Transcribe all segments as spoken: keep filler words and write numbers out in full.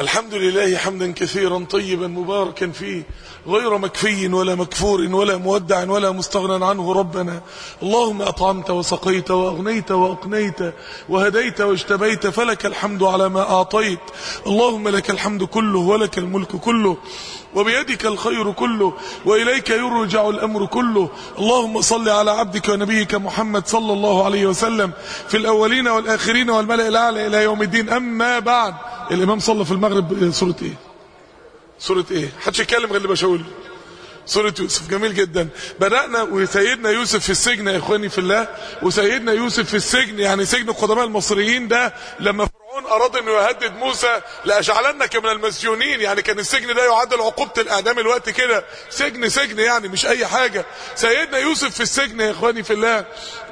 الحمد لله حمدا كثيرا طيبا مباركا فيه غير مكفي ولا مكفور ولا مودع ولا مستغنى عنه ربنا. اللهم أطعمت وسقيت وأغنيت وأقنيت وهديت واجتبيت، فلك الحمد على ما أعطيت. اللهم لك الحمد كله ولك الملك كله وبيدك الخير كله وإليك يرجع الأمر كله. اللهم صل على عبدك ونبيك محمد صلى الله عليه وسلم في الأولين والآخرين والملأ الأعلى إلى يوم الدين. أما بعد، الإمام صلى في المغرب سورة إيه؟ سورة إيه؟ حدش يتكلم غير اللي بشاور. سورة يوسف. جميل جدا. بدأنا وسيدنا يوسف في السجن يا إخواني في الله، وسيدنا يوسف في السجن يعني سجن القدماء المصريين ده لما فرعون أراد أنه يهدد موسى لأجعلنك من المسجونين، يعني كان السجن ده يعادل عقوبة الإعدام الوقت كده، سجن سجن يعني مش أي حاجة. سيدنا يوسف في السجن يا إخواني في الله،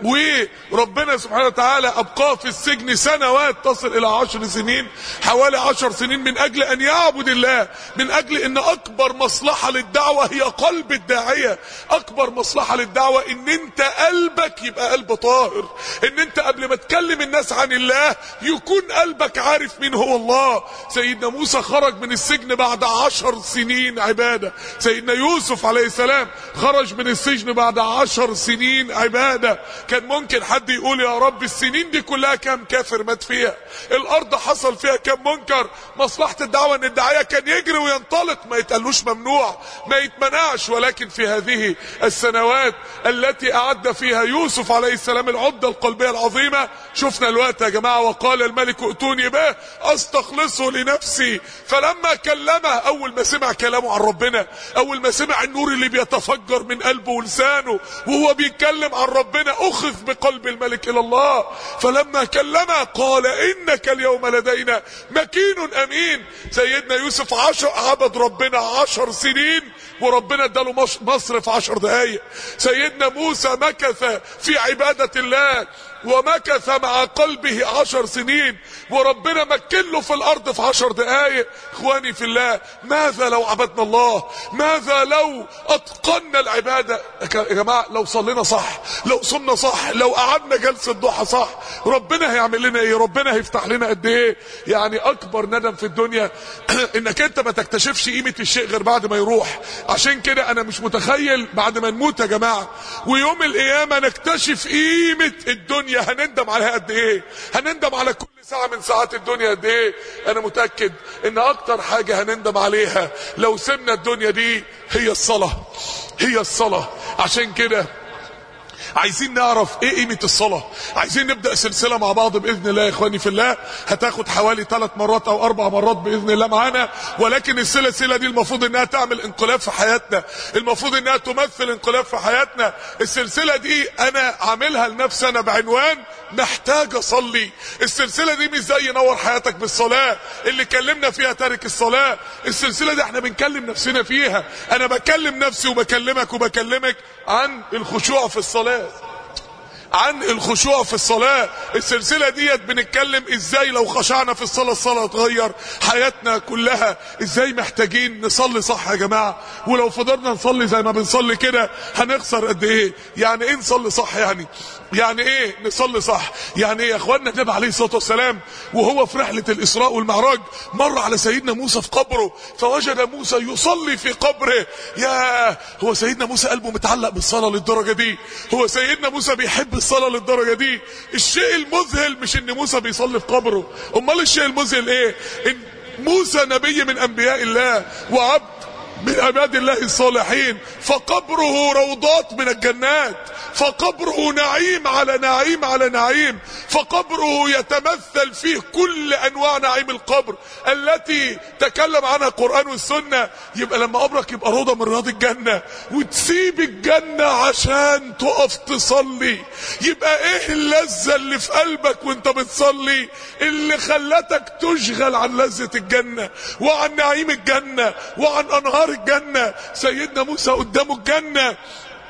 وربنا سبحانه وتعالى أبقاه في السجن سنوات تصل إلى عشر سنين، حوالي عشر سنين، من أجل أن يعبد الله، من أجل أن أكبر مصلحة للدعوة هي قلب الداعية. أكبر مصلحة للدعوة أن أنت قلبك يبقى قلب طاهر، أن أنت قبل ما تكلم الناس عن الله يكون قلبك عارف مين هو الله. سيدنا موسى خرج من السجن بعد عشر سنين عبادة. سيدنا يوسف عليه السلام خرج من السجن بعد عشر سنين عبادة. كان ممكن حد يقول يا رب السنين دي كلها كم كافر مات فيها، الأرض حصل فيها كم منكر. مصلحة الدعوة أن الداعية كان يجري وينطلق، ما يتقالوش ممنوع، ما يتمنعش. ولكن في هذه السنوات التي أعد فيها يوسف عليه السلام العدة القلبية العظيمة، شفنا الوقت يا جماعة. وقال الملك ائتوني به استخلصه لنفسي. فلما كلمه، أول ما سمع كلامه عن ربنا، أول ما سمع النور اللي بيتفجر من قلبه ولسانه وهو بيتكلم عن ربنا، أخذ بقلب الملك إلى الله. فلما كلمه قال إنك اليوم لدينا مكين أمين. سيدنا يوسف عشر عبد ربنا عشر سنين وربنا اداله مصر في عشر دقايق. سيدنا موسى مكث في عبادة الله ومكث مع قلبه عشر سنين وربنا مكن له في الارض في عشر دقايق. اخواني في الله، ماذا لو عبدنا الله؟ ماذا لو اتقنا العبادة؟ يا جماعة لو صلينا صح، لو صمنا صح، لو قعدنا جلسة ضحى صح، ربنا هيعمل لنا ايه؟ ربنا هيفتح لنا قد ايه؟ يعني اكبر ندم في الدنيا انك انت ما تكتشفش قيمة الشيء غير بعد ما يروح. عشان كده انا مش متخيل بعد ما نموت يا جماعة ويوم القيامة نكتشف قيمة الدنيا هنندم عليها قد ايه؟ هنندم على كل ساعة من ساعات الدنيا قد ايه؟ انا متأكد ان اكتر حاجة هنندم عليها لو سمنا الدنيا دي هي الصلاة، هي الصلاة. عشان كده عايزين نعرف ايه قيمة الصلاة. عايزين نبدأ سلسلة مع بعض بإذن الله يا اخواني في الله، هتاخد حوالي ثلاث مرات او اربع مرات بإذن الله معانا. ولكن السلسلة دي المفروض انها تعمل انقلاب في حياتنا، المفروض انها تمثل انقلاب في حياتنا. السلسلة دي انا عاملها لنفسي انا بعنوان محتاج اصلي. السلسلة دي مش زي نور حياتك بالصلاة اللي كلمنا فيها تارك الصلاة. السلسلة دي احنا بنكلم نفسنا فيها. انا بكلم نفسي وبكلمك وبكلمك عن الخشوع في الصلاة، عن الخشوع في الصلاة. السلسلة ديت بنتكلم ازاي لو خشعنا في الصلاة الصلاة تغير حياتنا كلها. ازاي محتاجين نصلي صح يا جماعة، ولو فضلنا نصلي زي ما بنصلي كده هنخسر قد ايه. يعني ايه نصلي صح؟ يعني يعني ايه نصلي صح؟ يعني ايه يا اخوانا؟ النبي عليه الصلاة والسلام وهو في رحلة الاسراء والمعراج مر على سيدنا موسى في قبره، فوجد موسى يصلي في قبره. يا هو سيدنا موسى قلبه متعلق بالصلاة للدرجة دي؟ هو سيدنا موسى بيحب الصلاة للدرجة دي؟ الشيء المذهل مش ان موسى بيصلي في قبره، امال الشيء المذهل ايه؟ ان موسى نبي من انبياء الله وعبد من عباد الله الصالحين، فقبره روضات من الجنات، فقبره نعيم على نعيم على نعيم، فقبره يتمثل فيه كل انواع نعيم القبر التي تكلم عنها القرآن والسنة. يبقى لما قبرك يبقى روضة من رياض الجنة وتسيب الجنة عشان تقف تصلي، يبقى ايه اللذة اللي في قلبك وانت بتصلي اللي خلتك تشغل عن لذة الجنة وعن نعيم الجنة وعن انهار الجنة؟ سيدنا موسى قدامه الجنة،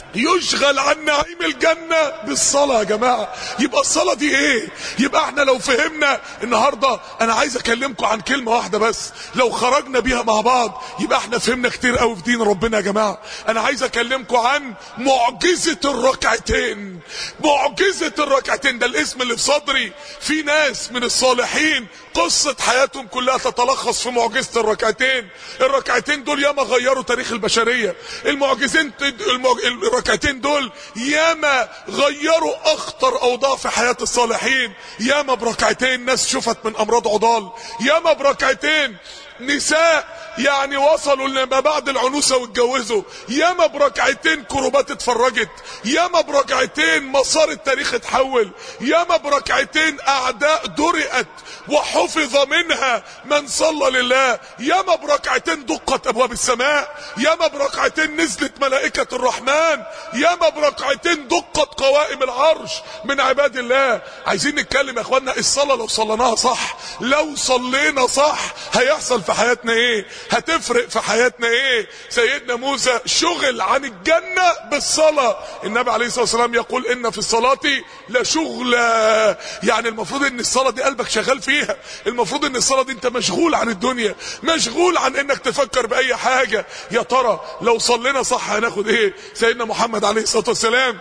يشغل عن نعيم الجنة بالصلاة يا جماعة. يبقى الصلاة دي ايه؟ يبقى احنا لو فهمنا النهاردة، انا عايز اكلمكم عن كلمة واحدة بس، لو خرجنا بيها مع بعض يبقى احنا فهمنا كتير قوي في دين ربنا يا جماعة. انا عايز اكلمكم عن معجزة الركعتين. معجزة الركعتين ده الاسم اللي في صدري. في ناس من الصالحين قصة حياتهم كلها تتلخص في معجزة الركعتين. الركعتين دول ياما غيروا تاريخ البشرية. المعجزين المعج... الركعتين دول ياما غيروا اخطر اوضاع في حياة الصالحين. ياما بركعتين ناس شفت من امراض عضال. ياما بركعتين نساء يعني وصلوا لما بعد العنوسة واتجوزوا. ياما بركعتين كروبات اتفرجت. ياما بركعتين مسار التاريخ اتحول. ياما بركعتين اعداء درئت وحفظ منها من صلى لله. ياما بركعتين دقت ابواب السماء. ياما بركعتين نزلت ملائكة الرحمن. ياما بركعتين دقت قوائم العرش من عباد الله. عايزين نتكلم يا اخوانا، الصلاة لو صليناها صح، لو صلينا صح هيحصل في حياتنا ايه؟ هتفرق في حياتنا ايه؟ سيدنا موسى شغل عن الجنة بالصلاة. النبي عليه الصلاة والسلام يقول ان في الصلاة لشغلة. يعني المفروض ان الصلاة دي قلبك شغال فيها. المفروض ان الصلاة دي انت مشغول عن الدنيا، مشغول عن انك تفكر باي حاجة. يا ترى لو صلينا صح هناخد ايه؟ سيدنا محمد عليه الصلاة والسلام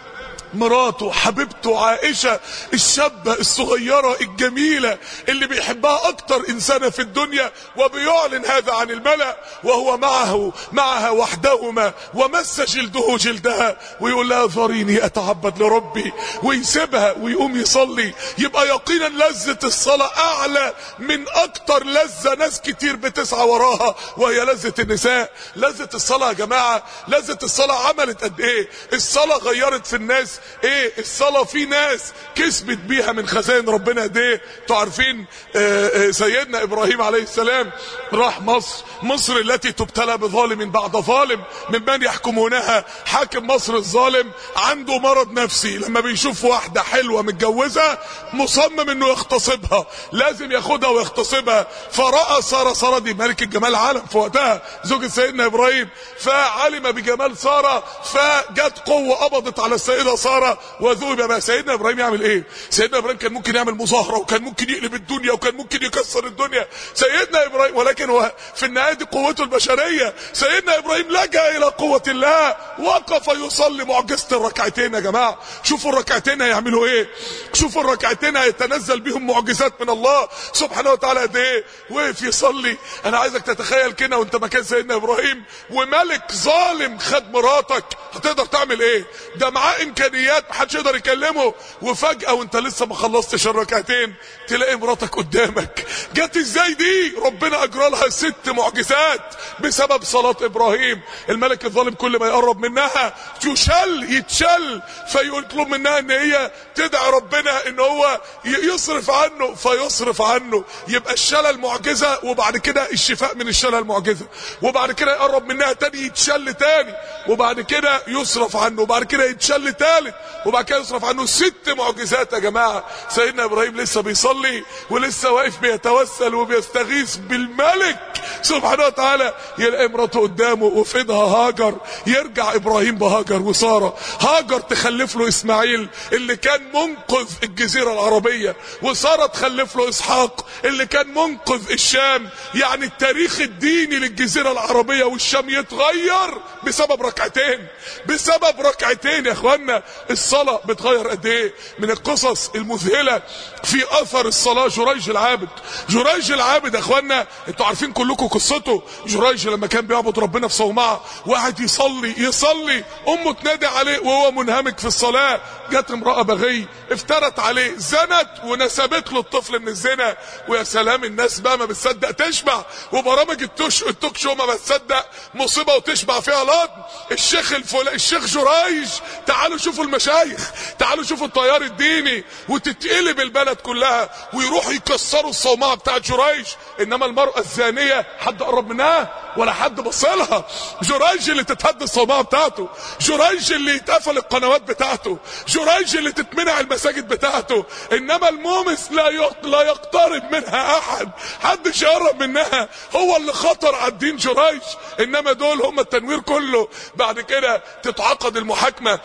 مراته حبيبته عائشة الشابة الصغيرة الجميلة اللي بيحبها اكتر انسانة في الدنيا، وبيعلن هذا عن الملأ وهو معه معها وحدهما ومس جلده جلدها، ويقول لها ذريني اتعبد لربي، ويسيبها ويقوم يصلي. يبقى يقينا لذة الصلاة اعلى من اكتر لذة ناس كتير بتسعى وراها، وهي لذة النساء. لذة الصلاة يا جماعة، لذة الصلاة عملت قد ايه؟ الصلاة غيرت في الناس ايه؟ الصلاة في ناس كسبت بيها من خزائن ربنا قد ايه؟ انتوا عارفين آآ آآ سيدنا ابراهيم عليه السلام راح مصر، مصر التي تبتلى بظالم بعد ظالم ممن يحكمونها. حاكم مصر الظالم عنده مرض نفسي، لما بيشوف واحدة حلوة متجوزة مصمم انه يغتصبها، لازم ياخدها ويغتصبها. فرأى سارة، سارة دي ملك الجمال العالم في وقتها، زوجة سيدنا ابراهيم، فعلم بجمال سارة فجت قوة قبضت على السيدة سارة وذوب بقى. سيدنا ابراهيم يعمل ايه؟ سيدنا ابراهيم كان ممكن يعمل مظاهرة، وكان ممكن يقلب الدنيا، وكان ممكن يكسر الدنيا سيدنا ابراهيم، ولكن هو في النهاية دي قوته البشرية. سيدنا ابراهيم لجأ الى قوة الله، وقف يصلي. معجزة الركعتين يا جماعة، شوفوا الركعتين هيعملوا ايه، شوفوا الركعتين هيتنزل بهم معجزات من الله سبحانه وتعالى قد ايه. وقف يصلي. انا عايزك تتخيل كده وانت مكان سيدنا ابراهيم وملك ظالم خد مراتك، هتقدر تعمل ايه؟ ده معاه امكانيات محدش يقدر يكلمه، وفجأة وانت لسه ما خلصتش الركعتين تلاقي مراتك قدامك. جت ازاي دي؟ ربنا اجرى لها ست معجزات بسبب صلاة ابراهيم. الملك الظالم كل ما يقرب منها يشل يتشل، فيطلب منها ان هي تدعي ربنا ان هو يصرف عنه فيصرف عنه. يبقى الشلل معجزة، وبعد كده الشفاء من الشلل معجزة، وبعد كده يقرب منها تاني يتشل تاني، وبعد كده يصرف عنه، وبعد كده يتشل تالت، وبعد كده يصرف عنه. ست معجزات يا جماعة. سيدنا ابراهيم لسه بيصلي ولسه واقف بيتوسل وبيستغيث بالملك سبحانه وتعالى، يلاقي مراته قدامه وفي ايدها هاجر. يرجع ابراهيم بهاجر وسارة، هاجر تخلف له اسماعيل اللي كان منقذ الجزيرة العربية، وسارة تخلف له اسحاق اللي كان منقذ الشام. يعني التاريخ الديني للجزيرة العربية والشام يتغير بسبب ركعتين، بسبب ركعتين يا اخوانا. الصلاة بتغير قد ايه؟ من القصص المذهلة في اثر الصلاة جريج العابد. جريج العابد يا اخوانا انتوا عارفين كلكم قصته. جريج لما كان بيعبد ربنا في صومعة وقعد يصلي يصلي، امه تنادي عليه وهو منهمك في الصلاة، جت امرأة بغي افترت عليه، زنت ونسبت له الطفل من الزنا. ويا سلام الناس بقى ما بتصدق تشبع، وبرامج التوش التوك شو ما بتصدق مصيبة وتشبع فيها لطم. الشيخ الفل... الشيخ جريج، تعالوا شوفوا المشايخ، تعالوا شوفوا التيار الديني، وتتقلب البلد كلها ويروحوا يكسروا الصومعة بتاعت جريج. انما المرأة الزانية حد قرب منها ولا حد بصلها. جريج اللي تتهد الصومعه بتاعته، جريج اللي يتقفل القنوات بتاعته، جريج اللي تتمنع المساجد بتاعته. انما المومس لا لا يقترب منها احد، حدش يقرب منها، هو اللي خطر على الدين جريج. انما دول هم التنوير كله. بعد كده تتعقد المحاكمه،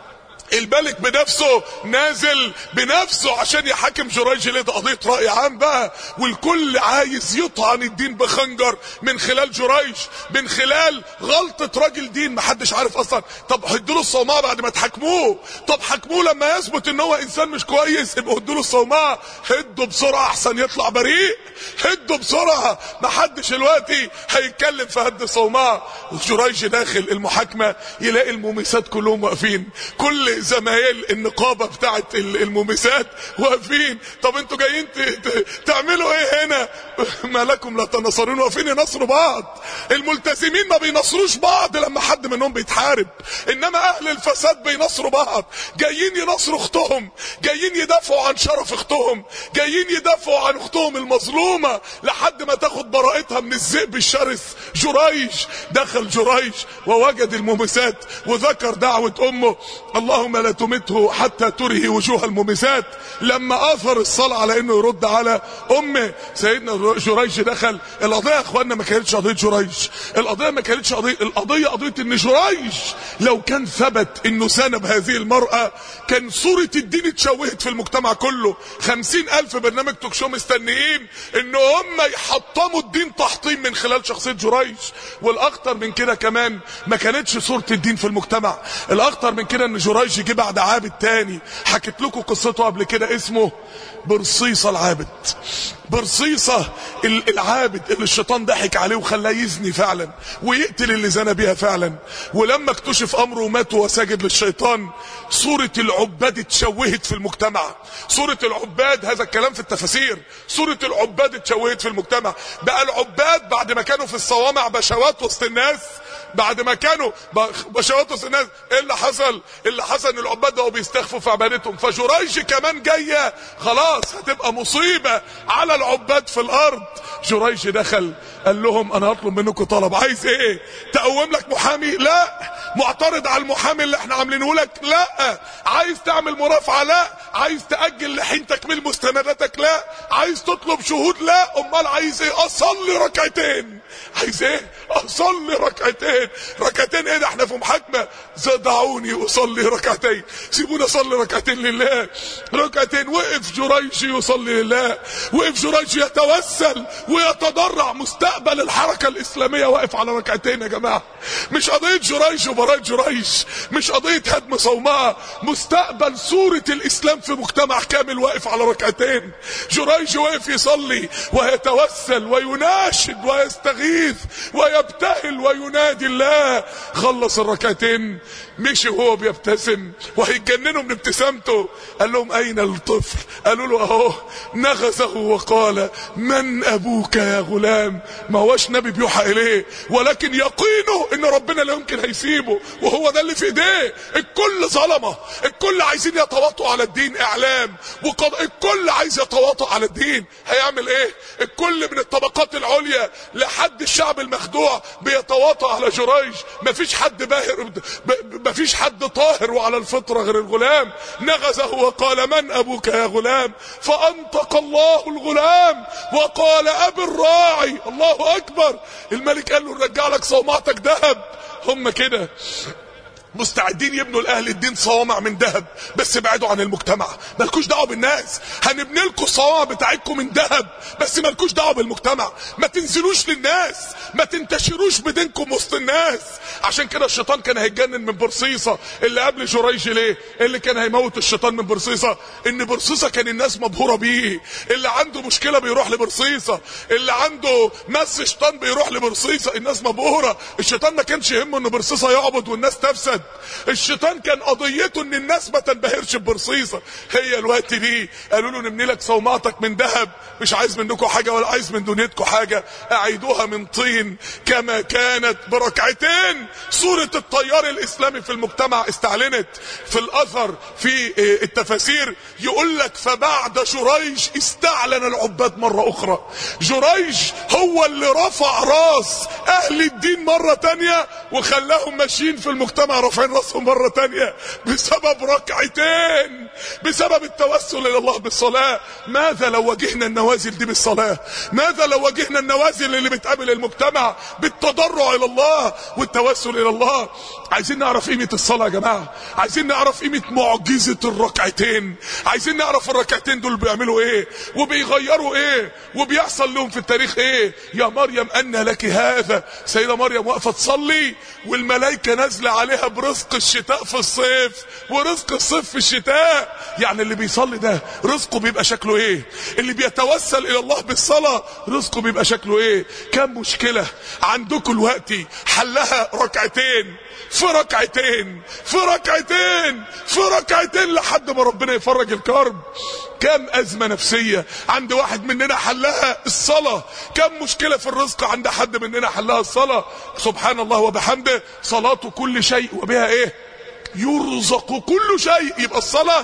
الملك بنفسه نازل بنفسه عشان يحاكم جريج. ليه؟ ده قضيه راي عام بقى، والكل عايز يطعن الدين بخنجر من خلال جريج، من خلال غلطه راجل دين محدش عارف اصلا. طب هدوا الصومعه بعد ما تحاكموه، طب حاكموه لما يثبت ان هو انسان مش كويس، يبقى هدوا له الصومعه. هدوا بسرعه احسن يطلع بريء، هدوا بسرعه، محدش دلوقتي هيتكلم في هد الصومعه. جريج داخل المحاكمه يلاقي المومسات كلهم واقفين، كل زمايل النقابه بتاعت المومسات واقفين. طب انتوا جايين تعملوا ايه هنا؟ ما لكم لا تناصرون، واقفين ينصروا بعض. الملتزمين ما بينصروش بعض لما حد منهم بيتحارب، انما اهل الفساد بينصروا بعض. جايين ينصروا اختهم، جايين يدافعوا عن شرف اختهم، جايين يدافعوا عن اختهم المظلومه لحد ما تاخد براءتها من الذئب الشرس. جريج دخل جريج ووجد المومسات وذكر دعوه امه، اللهم لا تمته حتى ترهي وجوه المومسات، لما اثر الصلاه على انه يرد على امه. سيدنا جريج دخل. القضيه يا اخوانا ما كانتش قضيه جريج، القضيه ما كانتش قضيه، القضيه قضيه ان جريج لو كان ثبت انه سنب هذه المراه كان صوره الدين اتشوهت في المجتمع كله. خمسين الف برنامج توك شو مستنيين ان هم يحطموا الدين تحطيم من خلال شخصيه جريج. والاخطر من كده كمان ما كانتش صوره الدين في المجتمع، الاخطر من كده ان جريج جه بعد عابد تاني حكيت لكم قصته قبل كده، اسمه برصيصة العابد. برصيصة العابد اللي الشيطان ضحك عليه وخلاه يزني فعلا ويقتل اللي زنى بيها فعلا. ولما اكتشف امره ومات وهو ساجد للشيطان، صورة العباد اتشوهت في المجتمع. صورة العباد، هذا الكلام في التفاسير، صورة العباد اتشوهت في المجتمع. بقى العباد بعد ما كانوا في الصوامع بشوات وسط الناس، بعد ما كانوا بشوات وسط الناس، ايه اللي حصل؟ اللي حصل ان العباد بقوا بيستخفوا في عبادتهم. فجريج كمان جايه خلاص هتبقى مصيبه على العباد في الارض. جريج دخل قال لهم انا هطلب منكم طلب. عايز ايه؟ تقوم لك محامي؟ لا. معترض على المحامي اللي احنا عاملينه لك؟ لا. عايز تعمل مرافعه؟ لا. عايز تاجل لحين تكميل مستنداتك؟ لا. عايز تطلب شهود؟ لا. امال عايز ايه؟ اصلي ركعتين. عايز ايه؟ اصلي ركعتين. ركعتين ايه ده؟ احنا في محاكمه. دعوني اصلي ركعتين، سيبوني اصلي ركعتين لله. ركعتين. وقف جريج يصلي لله، وقف جريج يتوسل ويتضرع. مستقبل الحركه الاسلاميه واقف على ركعتين يا جماعه. مش قضيه جريج وبراء جريج، مش قضيه هدم صومعه، مستقبل صوره الاسلام في مجتمع كامل واقف على ركعتين. جريج واقف يصلي ويتوسل ويناشد ويستغيث ويبتهل وينادي الله. خلص الركعتين مشي وهو بيبتسم وهيتجننوا من ابتسامته. قال لهم اين الطفل؟ قالوا له اهو. نغزه وقال من ابوك يا غلام؟ ما هوش نبي بيوحى اليه، ولكن يقينه ان ربنا لا يمكن هيسيبه، وهو ده اللي في ايديه. الكل ظلمه، الكل عايزين يتواطؤوا على الدين، اعلام وقض... الكل عايز يتواطؤ على الدين. هيعمل ايه؟ الكل من الطبقات العليا لحد الشعب المخدوع بيتواطؤ على جريج. مفيش حد باهر، ب... مفيش حد طاهر وعلى الفطرة غير الغلام. نغزه وقال من ابوك يا غلام؟ فانطق الله الغلام وقال ابي الراعي. الله اكبر. الملك قال له نرجع لك صومعتك ذهب. هم كده مستعدين يبنوا لاهل الدين صوامع من ذهب، بس ابعدوا عن المجتمع، مالكوش دعوه بالناس. هنبني لكم الصوامع بتاعتكم من ذهب، بس مالكوش دعوه بالمجتمع. ما تنزلوش للناس، ما تنتشروش بدينكم وسط الناس. عشان كده الشيطان كان هيتجنن من برصيصه اللي قبل جريج. ليه؟ اللي كان هيموت الشيطان من برصيصه ان برصيصه كان الناس مبهوره بيه. اللي عنده مشكله بيروح لبرصيصه، اللي عنده مس شيطان بيروح لبرصيصه، الناس مبهوره. الشيطان ما كانش يهمه ان برصيصه يعبد والناس تفسد، الذهب. الشيطان كان قضيته ان الناس ما تنبهرش ببرصيصه. هي الوقت دي قالوا له نبني لك صومعتك من ذهب، مش عايز منكم حاجه ولا عايز من دنيتكم حاجه، اعيدوها من طين كما كانت بركعتين. صوره التيار الاسلامي في المجتمع استعلنت. في الاثر في التفاسير يقول لك فبعد جريج استعلن العباد مره اخرى. جريج هو اللي رفع راس اهل الدين مره تانية وخلاهم ماشيين في المجتمع رافعين راسهم مره تانية بسبب ركعتين، بسبب التوسل الى الله بالصلاه. ماذا لو واجهنا النوازل دي بالصلاه؟ ماذا لو واجهنا النوازل اللي بتقابل المجتمع بالتضرع الى الله والتوسل الى الله؟ عايزين نعرف قيمه الصلاه يا جماعه، عايزين نعرف قيمه معجزه الركعتين، عايزين نعرف الركعتين دول بيعملوا ايه وبيغيروا ايه وبيحصل لهم في التاريخ ايه. يا مريم ان لك هذا، سيده مريم واقفه تصلي والملائكه نازله عليها برزق الشتاء في الصيف ورزق الصيف في الشتاء. يعني اللي بيصلي ده رزقه بيبقى شكله ايه؟ اللي بيتوسل الى الله بالصلاه رزقه بيبقى شكله ايه؟ كم مشكله عندكم دلوقتي حلها ركعتين في ركعتين في ركعتين في ركعتين لحد ما ربنا يفرج الكرب. كم ازمه نفسيه عند واحد مننا حلها الصلاه، كم مشكله في الرزق عند حد مننا حلها الصلاه. سبحان الله وبحمده، صلاته كل شيء وبها ايه؟ يرزق كل شيء. يبقى الصلاه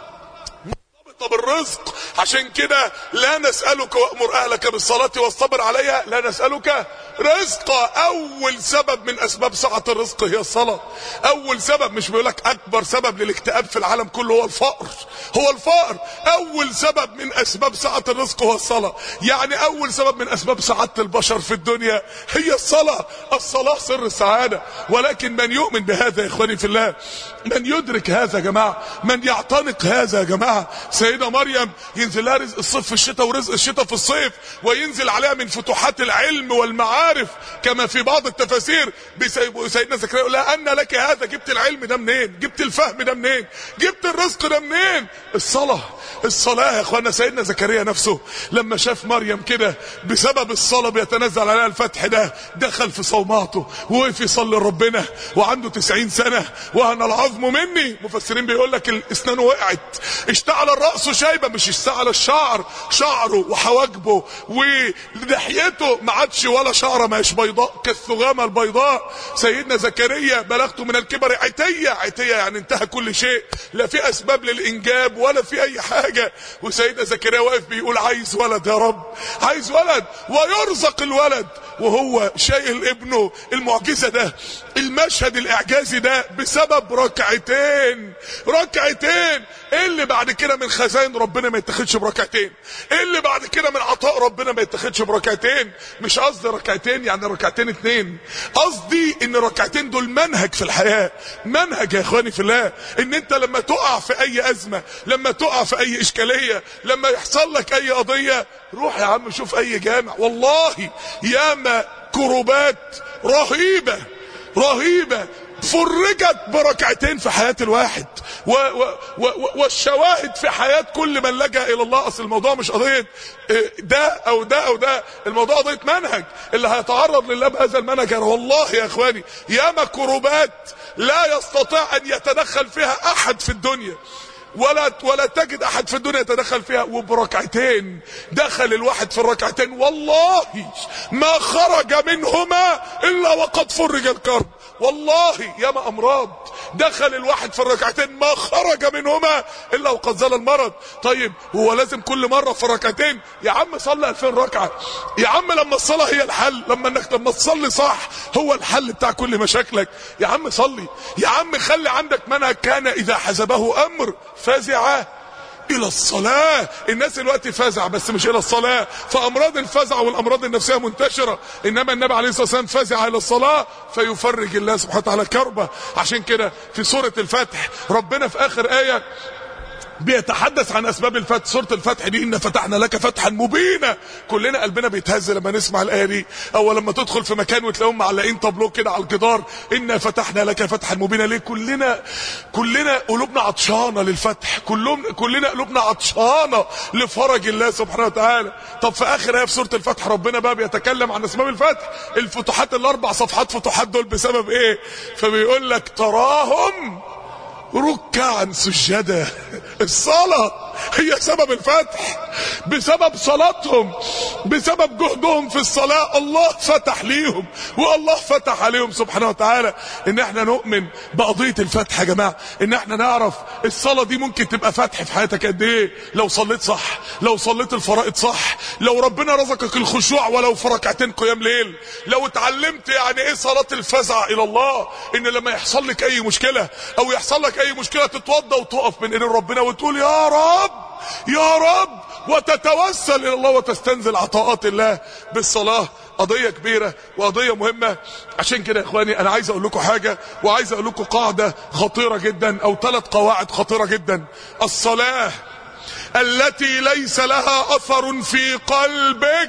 بالرزق. عشان كده لا نسألك وأمر أهلك بالصلاة واصطبر عليها، لا نسألك رزقا. أول سبب من أسباب سعة الرزق هي الصلاة. أول سبب، مش بيقولك أكبر سبب للاكتئاب في العالم كله هو الفقر، هو الفقر. أول سبب من أسباب سعة الرزق هو الصلاة. يعني أول سبب من أسباب سعادة البشر في الدنيا هي الصلاة. الصلاة سر السعادة. ولكن من يؤمن بهذا يا إخواني في الله، من يدرك هذا يا جماعة، من يعتنق هذا يا جماعة. سيدة مريم ينزل لها رزق الصيف في الشتاء ورزق الشتاء في الصيف، وينزل عليها من فتوحات العلم والمعارف كما في بعض التفاسير. سيدنا زكريا يقول لها أن لك هذا، جبت العلم ده منين؟ جبت الفهم ده منين؟ جبت الرزق ده منين؟ الصلاة. الصلاة يا اخوانا. سيدنا زكريا نفسه لما شاف مريم كده بسبب الصلاة بيتنزل عليها الفتح ده، دخل في صومعته ووقف يصلي لربنا وعنده تسعين سنة. وهنا العظم مني، مفسرين بيقول لك الاسنان وقعت، اشتعل الرأس شيبة، مش اشتعل الشعر، شعره وحواجبه ولحيته ما عادش ولا شعره ماهيش بيضاء كالثغامة البيضاء. سيدنا زكريا بلغته من الكبر عتية. عتية يعني انتهى كل شيء، لا في اسباب للانجاب ولا في اي حاجة. وسيدنا زكريا واقف بيقول عايز ولد يا رب، عايز ولد، ويرزق الولد وهو شايل ابنه. المعجزة ده، المشهد الاعجازي ده بسبب ركعتين. ركعتين. ايه اللي بعد كده من خزائن ربنا ما يتخدش بركعتين؟ ايه اللي بعد كده من عطاء ربنا ما يتخدش بركعتين؟ مش قصدي ركعتين يعني ركعتين اتنين، قصدي ان ركعتين دول منهج في الحياة. منهج يا اخواني في الله، ان انت لما تقع في اي ازمة، لما تقع في اي اشكالية، لما يحصل لك اي قضية، روح يا عم شوف اي جامع. والله ياما كروبات رهيبة رهيبة فرجت بركعتين في حياة الواحد، و و و والشواهد في حياة كل من لجأ الى الله. اصل الموضوع مش قضية ده او ده او ده، الموضوع قضية منهج. اللي هيتعرض لله بهذا المنهج، والله يا اخواني ياما كروبات لا يستطيع ان يتدخل فيها احد في الدنيا، ولا ولا تجد احد في الدنيا يتدخل فيها. وبركعتين دخل الواحد في الركعتين والله ما خرج منهما الا وقد فرج الكرب. والله ياما امراض دخل الواحد في الركعتين ما خرج منهما الا وقد زال المرض. طيب هو لازم كل مرة في الركعتين؟ يا عم صلي ألفين ركعة يا عم، لما الصلاة هي الحل، لما انك لما تصلي صح هو الحل بتاع كل مشاكلك. يا عم صلي، يا عم خلي عندك منهج. كان اذا حزبه امر فزع الى الصلاة. الناس دلوقتي فزع بس مش الى الصلاة، فامراض الفزع والامراض النفسية منتشرة. انما النبي عليه الصلاة والسلام فزع الى الصلاة فيفرج الله سبحانه وتعالى كربة. عشان كده في سورة الفتح ربنا في اخر آية بيتحدث عن اسباب الفتح. سورة الفتح دي إن فتحنا لك فتحا مبينا، كلنا قلبنا بيتهز لما نسمع الآية دي، او لما تدخل في مكان وتلاقيهم معلقين طابلو كده على الجدار إن فتحنا لك فتحا مبينا. ليه؟ كلنا كلنا قلوبنا عطشانة للفتح، كلهم كلنا قلوبنا عطشانة لفرج الله سبحانه وتعالى. طب في اخر آية في سورة الفتح ربنا بقى بيتكلم عن اسباب الفتح، الفتوحات الاربع صفحات فتوحات دول بسبب ايه؟ فبيقول لك تراهم ركعا سجدا. الصلاة هي سبب الفتح، بسبب صلاتهم بسبب جهدهم في الصلاة الله فتح ليهم والله فتح عليهم سبحانه وتعالى. ان احنا نؤمن بقضية الفتح يا جماعة، ان احنا نعرف الصلاة دي ممكن تبقى فتح في حياتك قد ايه لو صليت صح، لو صليت الفرائض صح، لو ربنا رزقك الخشوع ولو في ركعتين قيام ليل، لو اتعلمت يعني ايه صلاة الفزع الى الله، ان لما يحصل لك اي مشكلة او يحصل لك اي مشكلة تتوضى وتقف من ايدين ربنا وتقول يا رب يا رب وتتوسل الى الله وتستنزل عطاءات الله بالصلاة. قضية كبيرة وقضية مهمة. عشان كده يا اخواني انا عايز اقول لكم حاجة وعايز اقول لكم قاعدة خطيرة جدا او ثلاث قواعد خطيرة جدا. الصلاة التي ليس لها اثر في قلبك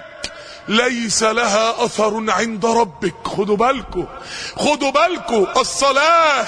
ليس لها اثر عند ربك. خدوا بالكم خدوا بالكم الصلاة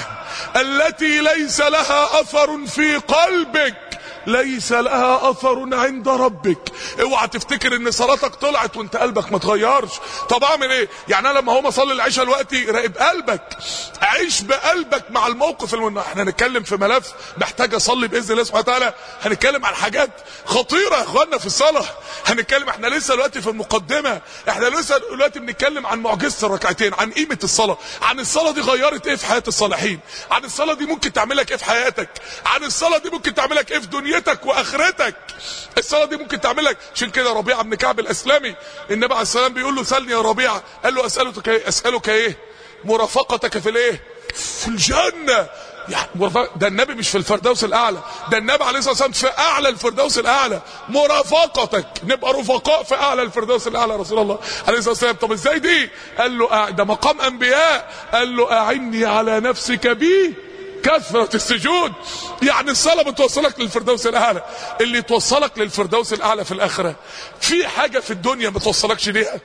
التي ليس لها اثر في قلبك ليس لها اثر عند ربك. اوعى تفتكر ان صلاتك طلعت وانت قلبك ما اتغيرش. طب اعمل ايه؟ يعني انا لما هو اصلي العشاء دلوقتي راقب قلبك، عيش بقلبك مع الموقف. الم... احنا هنتكلم في ملف محتاج اصلي باذن الله سبحانه وتعالى، هنتكلم عن حاجات خطيره يا اخواننا في الصلاه. هنتكلم، احنا لسه دلوقتي في المقدمه، احنا لسه دلوقتي بنتكلم عن معجزه الركعتين، عن قيمه الصلاه، عن الصلاه دي غيرت ايه في حياه الصالحين، عن الصلاه دي ممكن تعمل لك ايه في حياتك، عن الصلاه دي ممكن تعمل لك ايه في دنيتك واخرتك. الصلاه دي ممكن تعمل لك. عشان كده ربيعه بن كعب الاسلمي النبي عليه السلام بيقول له سلني يا ربيعه، قال له اسالك ايه؟ اسالك ايه؟ مرافقتك في الايه؟ في الجنه. يعني ده النبي مش في الفردوس الاعلى، ده النبي عليه الصلاه والسلام في اعلى الفردوس الاعلى. مرافقتك، نبقى رفقاء في اعلى الفردوس الاعلى يا رسول الله عليه الصلاه والسلام. طب ازاي دي؟ قال له ده مقام انبياء. قال له اعني على نفسك بي كثرة السجود. يعني الصلاة بتوصلك للفردوس الاعلى. اللي توصلك للفردوس الاعلى في الاخرة في حاجة في الدنيا ما توصلكش ليها،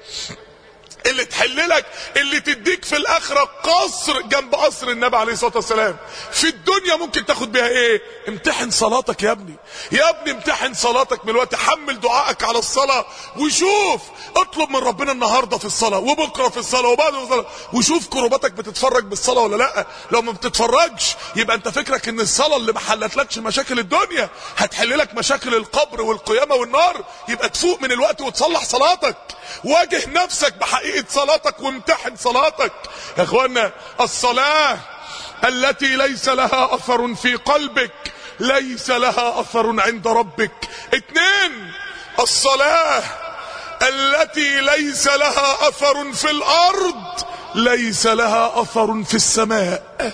اللي تحللك اللي تديك في الاخرة قصر جنب قصر النبي عليه الصلاة والسلام. في الدنيا ممكن تاخد بيها ايه؟ امتحن صلاتك يا ابني، يا ابني امتحن صلاتك دلوقتي، حمل دعائك على الصلاة وشوف، اطلب من ربنا النهاردة في الصلاة وبكرة في الصلاة وبعد في الصلاة، وشوف كرباتك بتتفرج بالصلاة ولا لا. لو ما بتتفرجش يبقى انت فكرك ان الصلاة اللي ما حلتلكش مشاكل الدنيا هتحل لك مشاكل القبر والقيامة والنار. يبقى تفوق من الوقت وتصلح صلاتك، واجه نفسك بحقيقة صلاتك وامتحن صلاتك يا اخوانا. الصلاة التي ليس لها اثر في قلبك ليس لها اثر عند ربك. اتنين، الصلاة التي ليس لها اثر في الارض ليس لها اثر في السماء.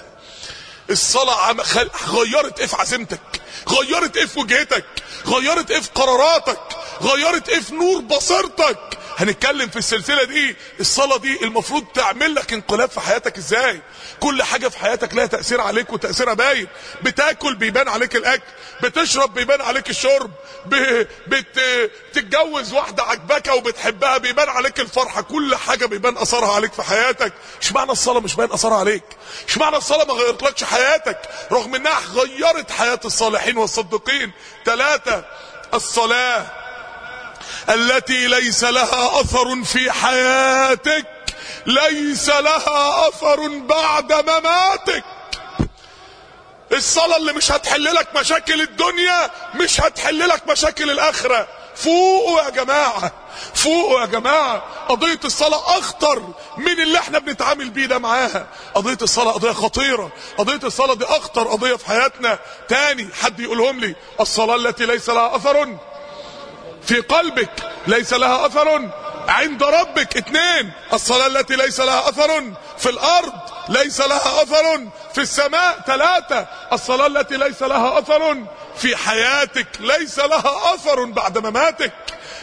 الصلاة غيرت ايه في عزيمتك، غيرت ايه في وجهتك، غيرت ايه في قراراتك، غيرت ايه في نور بصيرتك. هنتكلم في السلسلة دي الصلاة دي المفروض تعمل لك انقلاب في حياتك ازاي. كل حاجة في حياتك لها تأثير عليك وتأثيرها باين. بتاكل بيبان عليك الاكل، بتشرب بيبان عليك الشرب، بتتجوز واحدة عجبك وبتحبها بيبان عليك الفرحة. كل حاجة بيبان اثرها عليك في حياتك. ايش معنى الصلاة مش باين اثرها عليك؟ ايش معنى الصلاة ما غيرتلكش حياتك رغم انها غيرت حياة الصالحين والصديقين؟ ثلاثة، الصلاة التي ليس لها اثر في حياتك ليس لها اثر بعد مماتك. الصلاة اللي مش هتحللك مشاكل الدنيا مش هتحللك مشاكل الاخرة. فوقوا يا جماعة، فوقوا يا جماعة. قضية الصلاة اخطر من اللي احنا بنتعامل بيه ده معاها. قضية الصلاة قضية خطيرة، قضية الصلاة دي اخطر قضية في حياتنا. تاني حد يقولهم لي، الصلاة التي ليس لها اثر في قلبك ليس لها اثر عند ربك. اتنين، الصلاة التي ليس لها اثر في الارض ليس لها اثر في السماء. ثلاثة، الصلاة التي ليس لها اثر في حياتك ليس لها اثر بعد مماتك.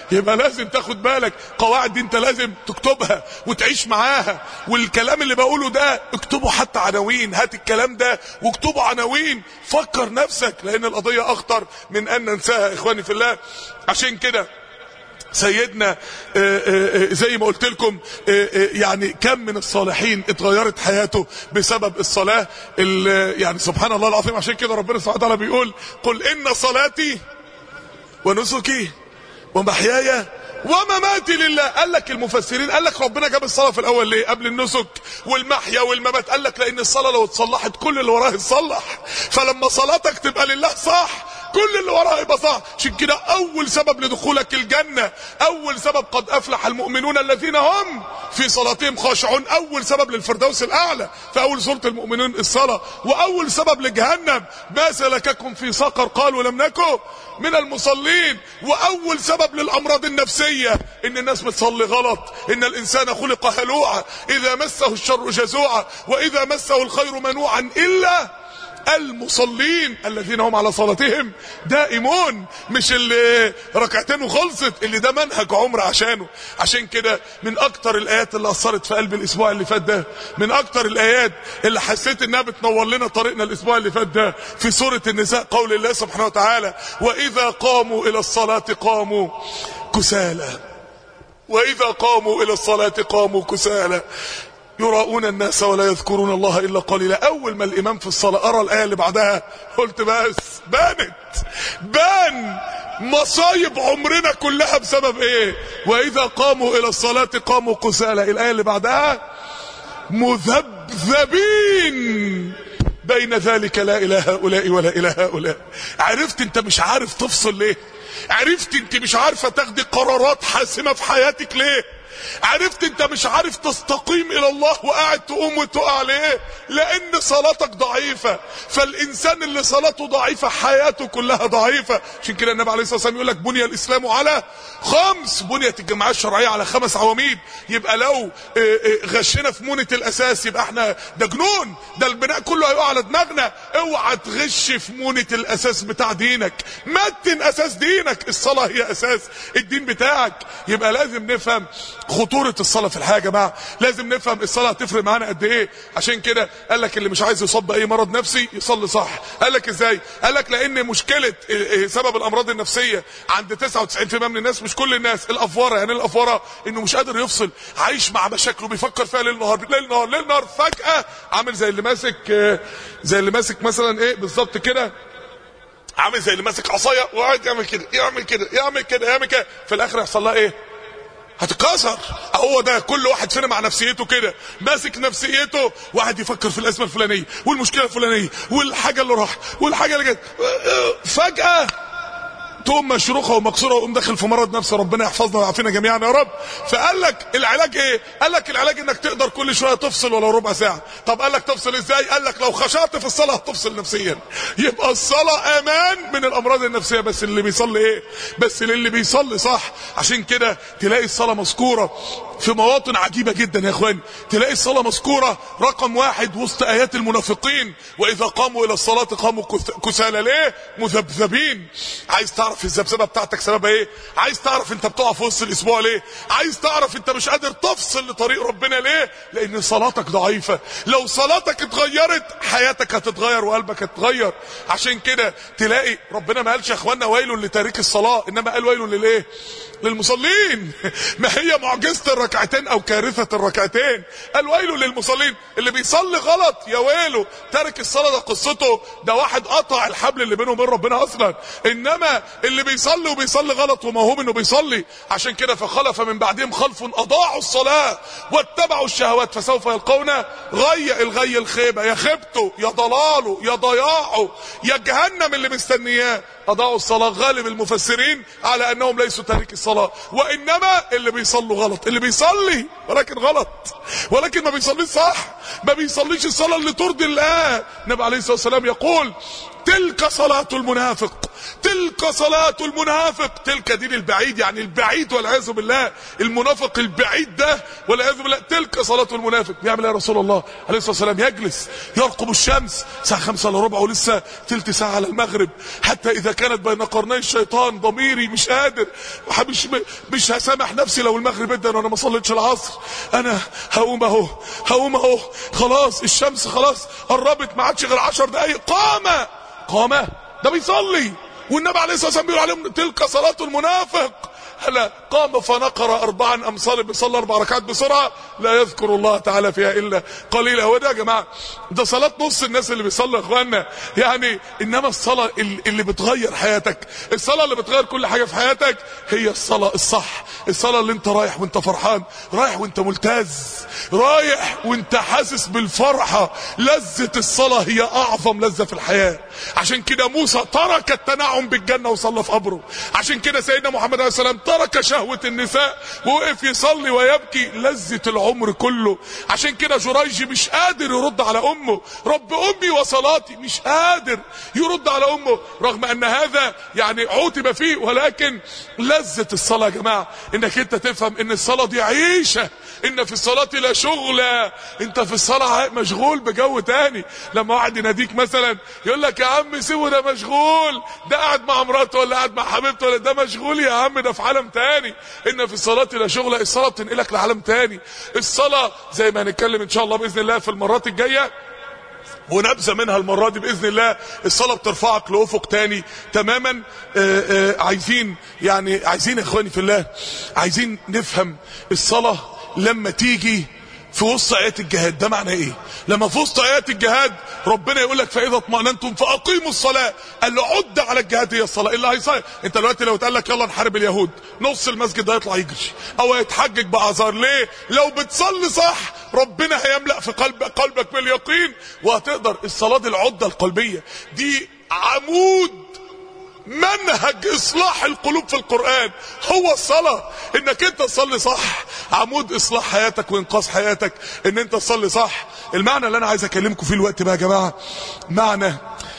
يبقى لازم تاخد بالك. قواعد دي انت لازم تكتبها وتعيش معاها. والكلام اللي بقوله ده اكتبه حتى عناوين، هات الكلام ده واكتبه عناوين، فكر نفسك، لان القضية اخطر من ان ننساها اخواني في الله. عشان كده سيدنا زي ما قلت لكم يعني كم من الصالحين اتغيرت حياته بسبب الصلاة. يعني سبحان الله العظيم. عشان كده ربنا سبحانه وتعالى بيقول قل إن صلاتي ونسكي ومحياي ومماتي لله. قال لك المفسرين قال لك ربنا جاب الصلاة في الأول ليه قبل النسك والمحيا والممات؟ قال لك لأن الصلاة لو اتصلحت كل اللي وراها يتصلح، فلما صلاتك تبقى لله صح كل اللي وراها يبقى صح. عشان كده اول سبب لدخولك الجنة، اول سبب قد افلح المؤمنون الذين هم في صلاتهم خاشعون، اول سبب للفردوس الاعلى في اول سورة المؤمنون الصلاة. واول سبب لجهنم ما سلككم في سقر قالوا لم نكن من المصلين. واول سبب للامراض النفسية ان الناس بتصلي غلط، ان الانسان خلق هلوعا اذا مسه الشر جزوعا واذا مسه الخير منوعا الا المصلين الذين هم على صلاتهم دائمون. مش اللي ركعتين وخلصت، اللي ده منهج عمر عشانه. عشان كده من اكتر الايات اللي اثرت في قلب الاسبوع اللي فات ده، من اكتر الايات اللي حسيت انها بتنور لنا طريقنا الاسبوع اللي فات ده في سورة النساء قول الله سبحانه وتعالى واذا قاموا الى الصلاة قاموا كسالى. واذا قاموا الى الصلاة قاموا كسالى يراؤون الناس ولا يذكرون الله الا قليلا. اول ما الامام في الصلاة ارى الايه اللي بعدها قلت بس بانت بان مصايب عمرنا كلها بسبب ايه؟ واذا قاموا الى الصلاة قاموا كسالى. الايه اللي بعدها مذبذبين بين ذلك لا اله هؤلاء ولا اله هؤلاء. عرفت انت مش عارف تفصل ليه؟ عرفت انت مش عارفه تاخدي قرارات حاسمة في حياتك ليه؟ عرفت انت مش عارف تستقيم الى الله وقاعد تقوم وتقع ليه؟ لان صلاتك ضعيفة. فالانسان اللي صلاته ضعيفة حياته كلها ضعيفة. عشان كده النبي عليه الصلاة والسلام يقول لك بني الاسلام على خمس، بنيت الجماعة الشرعية على خمس عواميد. يبقى لو غشنا في مونة الاساس يبقى احنا ده جنون، ده البناء كله هيقع على دماغنا. اوعى تغش في مونة الاساس بتاع دينك، متن اساس دينك. الصلاة هي اساس الدين بتاعك. يبقى لازم نفهم خطورة الصلاة في الحياة يا جماعة. لازم نفهم الصلاة هتفرق معانا قد ايه. عشان كده قال لك اللي مش عايز يصاب باي مرض نفسي يصلي صح. قال لك ازاي؟ قال لك لان مشكلة سبب الامراض النفسية عند تسعة وتسعين بالمية من الناس، مش كل الناس، الافوره. يعني الافوره انه مش قادر يفصل، عايش مع مشاكله بيفكر فيها ليل نهار ليل نهار ليل نهار. فجأة عامل زي اللي ماسك زي اللي ماسك مثلا ايه بالظبط كده، عامل زي اللي ماسك عصايه وقاعد يعمل كده يعمل كده يعمل كده يعمل كده، في الاخر يحصل لها ايه؟ هتتكسر. هو ده كل واحد فينا مع نفسيته كده، ماسك نفسيته واحد يفكر في الازمه الفلانيه والمشكله الفلانيه والحاجه اللي راح والحاجه اللي جت، فجاه تقوم مشروخه ومكسوره وقوم داخل في مرض نفسي. ربنا يحفظنا ويعافينا جميعا يا رب. فقال لك العلاج ايه؟ قال لك العلاج انك تقدر كل شويه تفصل ولو ربع ساعه. طب قال لك تفصل ازاي؟ قال لك لو خشعت في الصلاه هتفصل نفسيا. يبقى الصلاه امان من الامراض النفسيه، بس اللي بيصلي ايه؟ بس اللي بيصلي صح. عشان كده تلاقي الصلاه مذكوره في مواطن عجيبه جدا يا اخوان. تلاقي الصلاه مذكوره رقم واحد وسط ايات المنافقين، واذا قاموا الى الصلاه قاموا كسالى. ليه؟ مذبذبين. عايز تعرف الذبذبه بتاعتك سببها ايه؟ عايز تعرف انت بتقع في وسط الاسبوع ليه؟ عايز تعرف انت مش قادر تفصل لطريق ربنا ليه؟ لان صلاتك ضعيفه. لو صلاتك اتغيرت حياتك هتتغير وقلبك هتتغير. عشان كده تلاقي ربنا ما قالش يا اخوانا ويل لتارك الصلاه، انما قال ويل للايه؟ للمصلين. ما هي معجزه الركعتين او كارثه الركعتين؟ قال ويل للمصلين. اللي بيصلي غلط يا ويله. تارك الصلاه ده قصته ده واحد قطع الحبل اللي بينه وبين ربنا اصلا. انما اللي بيصلي وبيصلي غلط وموهوم انه بيصلي. عشان كده فخلف من بعدهم خلف اضاعوا الصلاه واتبعوا الشهوات فسوف يلقون غي. الغي الخيبه، يا خيبته يا ضلاله يا ضياعه يا جهنم اللي مستنياه. اضاعوا الصلاه. غالب المفسرين على انهم ليسوا تارك الصلاه، وانما اللي بيصلوا غلط. اللي بيصلي ولكن غلط، ولكن ما بيصليش صح، ما بيصليش الصلاه اللي ترضي الله. النبي عليه الصلاه والسلام يقول تلك صلاة المنافق تلك صلاة المنافق. تلك دين البعيد، يعني البعيد والعياذ بالله، المنافق البعيد ده والعياذ بالله. تلك صلاة المنافق. بيعمل يا رسول الله عليه الصلاة والسلام؟ يجلس يرقب الشمس الساعة خمسة الا ربع ولسه تلت ساعة على المغرب، حتى اذا كانت بين قرني الشيطان ضميري مش قادر، مش مش هسامح نفسي لو المغرب ادى وانا ما صليتش العصر، انا هقوم اهو هقوم اهو خلاص الشمس خلاص قربت، ما عادش غير عشر دقايق. قام قام ده بيصلي، والنبي عليه الصلاه والسلام بيقول عليهم تلك صلاه المنافق. هلا قام فنقر اربعا ام صلى بيصلي اربع ركعات بسرعه لا يذكر الله تعالى فيها الا قليلا. هو ده يا جماعه، ده صلاه نص الناس اللي بيصلوا يا اخوانا يعني. انما الصلاه اللي بتغير حياتك، الصلاه اللي بتغير كل حاجه في حياتك هي الصلاه الصح. الصلاه اللي انت رايح وانت فرحان، رايح وانت ملتز، رايح وانت حاسس بالفرحه. لذه الصلاه هي اعظم لذه في الحياه. عشان كده موسى ترك التنعم بالجنه وصلى في قبره. عشان كده سيدنا محمد عليه السلام ترك شهوة النساء ووقف يصلي ويبكي، لذة العمر كله. عشان كده جريج مش قادر يرد على امه، رب امي وصلاتي، مش قادر يرد على امه، رغم ان هذا يعني عوتب فيه. ولكن لذة الصلاة يا جماعة انك انت تفهم ان الصلاة دي عيشة، ان في الصلاة لا شغلة. انت في الصلاة مشغول بجو تاني. لما واحد يناديك مثلا يقول لك يا عم سيبه ده مشغول، ده قاعد مع مراته ولا قاعد مع حبيبته ولا ده مشغول يا عم، ده في عالم تاني. ان في الصلاة لا شغلة. الصلاة بتنقلك لعالم تاني. الصلاة زي ما هنتكلم ان شاء الله باذن الله في المرات الجاية ونبذة منها المرة دي بإذن الله. الصلاة بترفعك لأفق تاني تماما. آآ آآ عايزين يعني عايزين يا اخواني في الله، عايزين نفهم الصلاة لما تيجي في وسط آيات الجهاد ده معنى ايه. لما في وسط آيات الجهاد ربنا يقول لك فإذا اطمأننتم فأقيموا الصلاة، قال له عد على الجهاد هي الصلاة. اللي هيصير انت دلوقتي لو اتقال لك يلا نحارب اليهود، نص المسجد ده يطلع يجري او يتحجج باعذار. ليه؟ لو بتصلي صح ربنا هيملأ في قلب قلبك باليقين وهتقدر. الصلاة دي العدة القلبية، دي عمود منهج اصلاح القلوب في القرآن. هو الصلاة انك انت تصلي صح، عمود اصلاح حياتك وانقاذ حياتك ان انت تصلي صح. المعنى اللي انا عايز اكلمكم فيه الوقت بقى يا جماعة معنى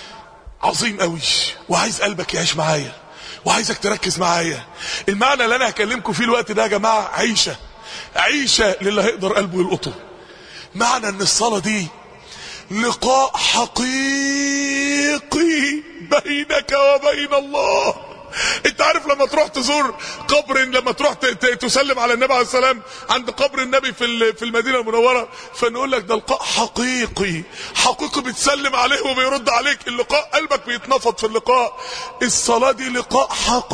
عظيم قوي، وعايز قلبك يعيش معايا وعايزك تركز معايا. المعنى اللي انا هكلمكم فيه الوقت ده يا جماعة عيشة، عيشة للي هيقدر قلبه يلقطه. معنى ان الصلاة دي لقاء حقيقي بينك وبين الله. انت عارف لما تروح تزور قبر، لما تروح تسلم على النبي عليه السلام عند قبر النبي في في المدينه المنوره، فنقول لك ده لقاء حقيقي حقيقي، بتسلم عليه وبيرد عليك. اللقاء قلبك بيتنفض في اللقاء. الصلاه دي لقاء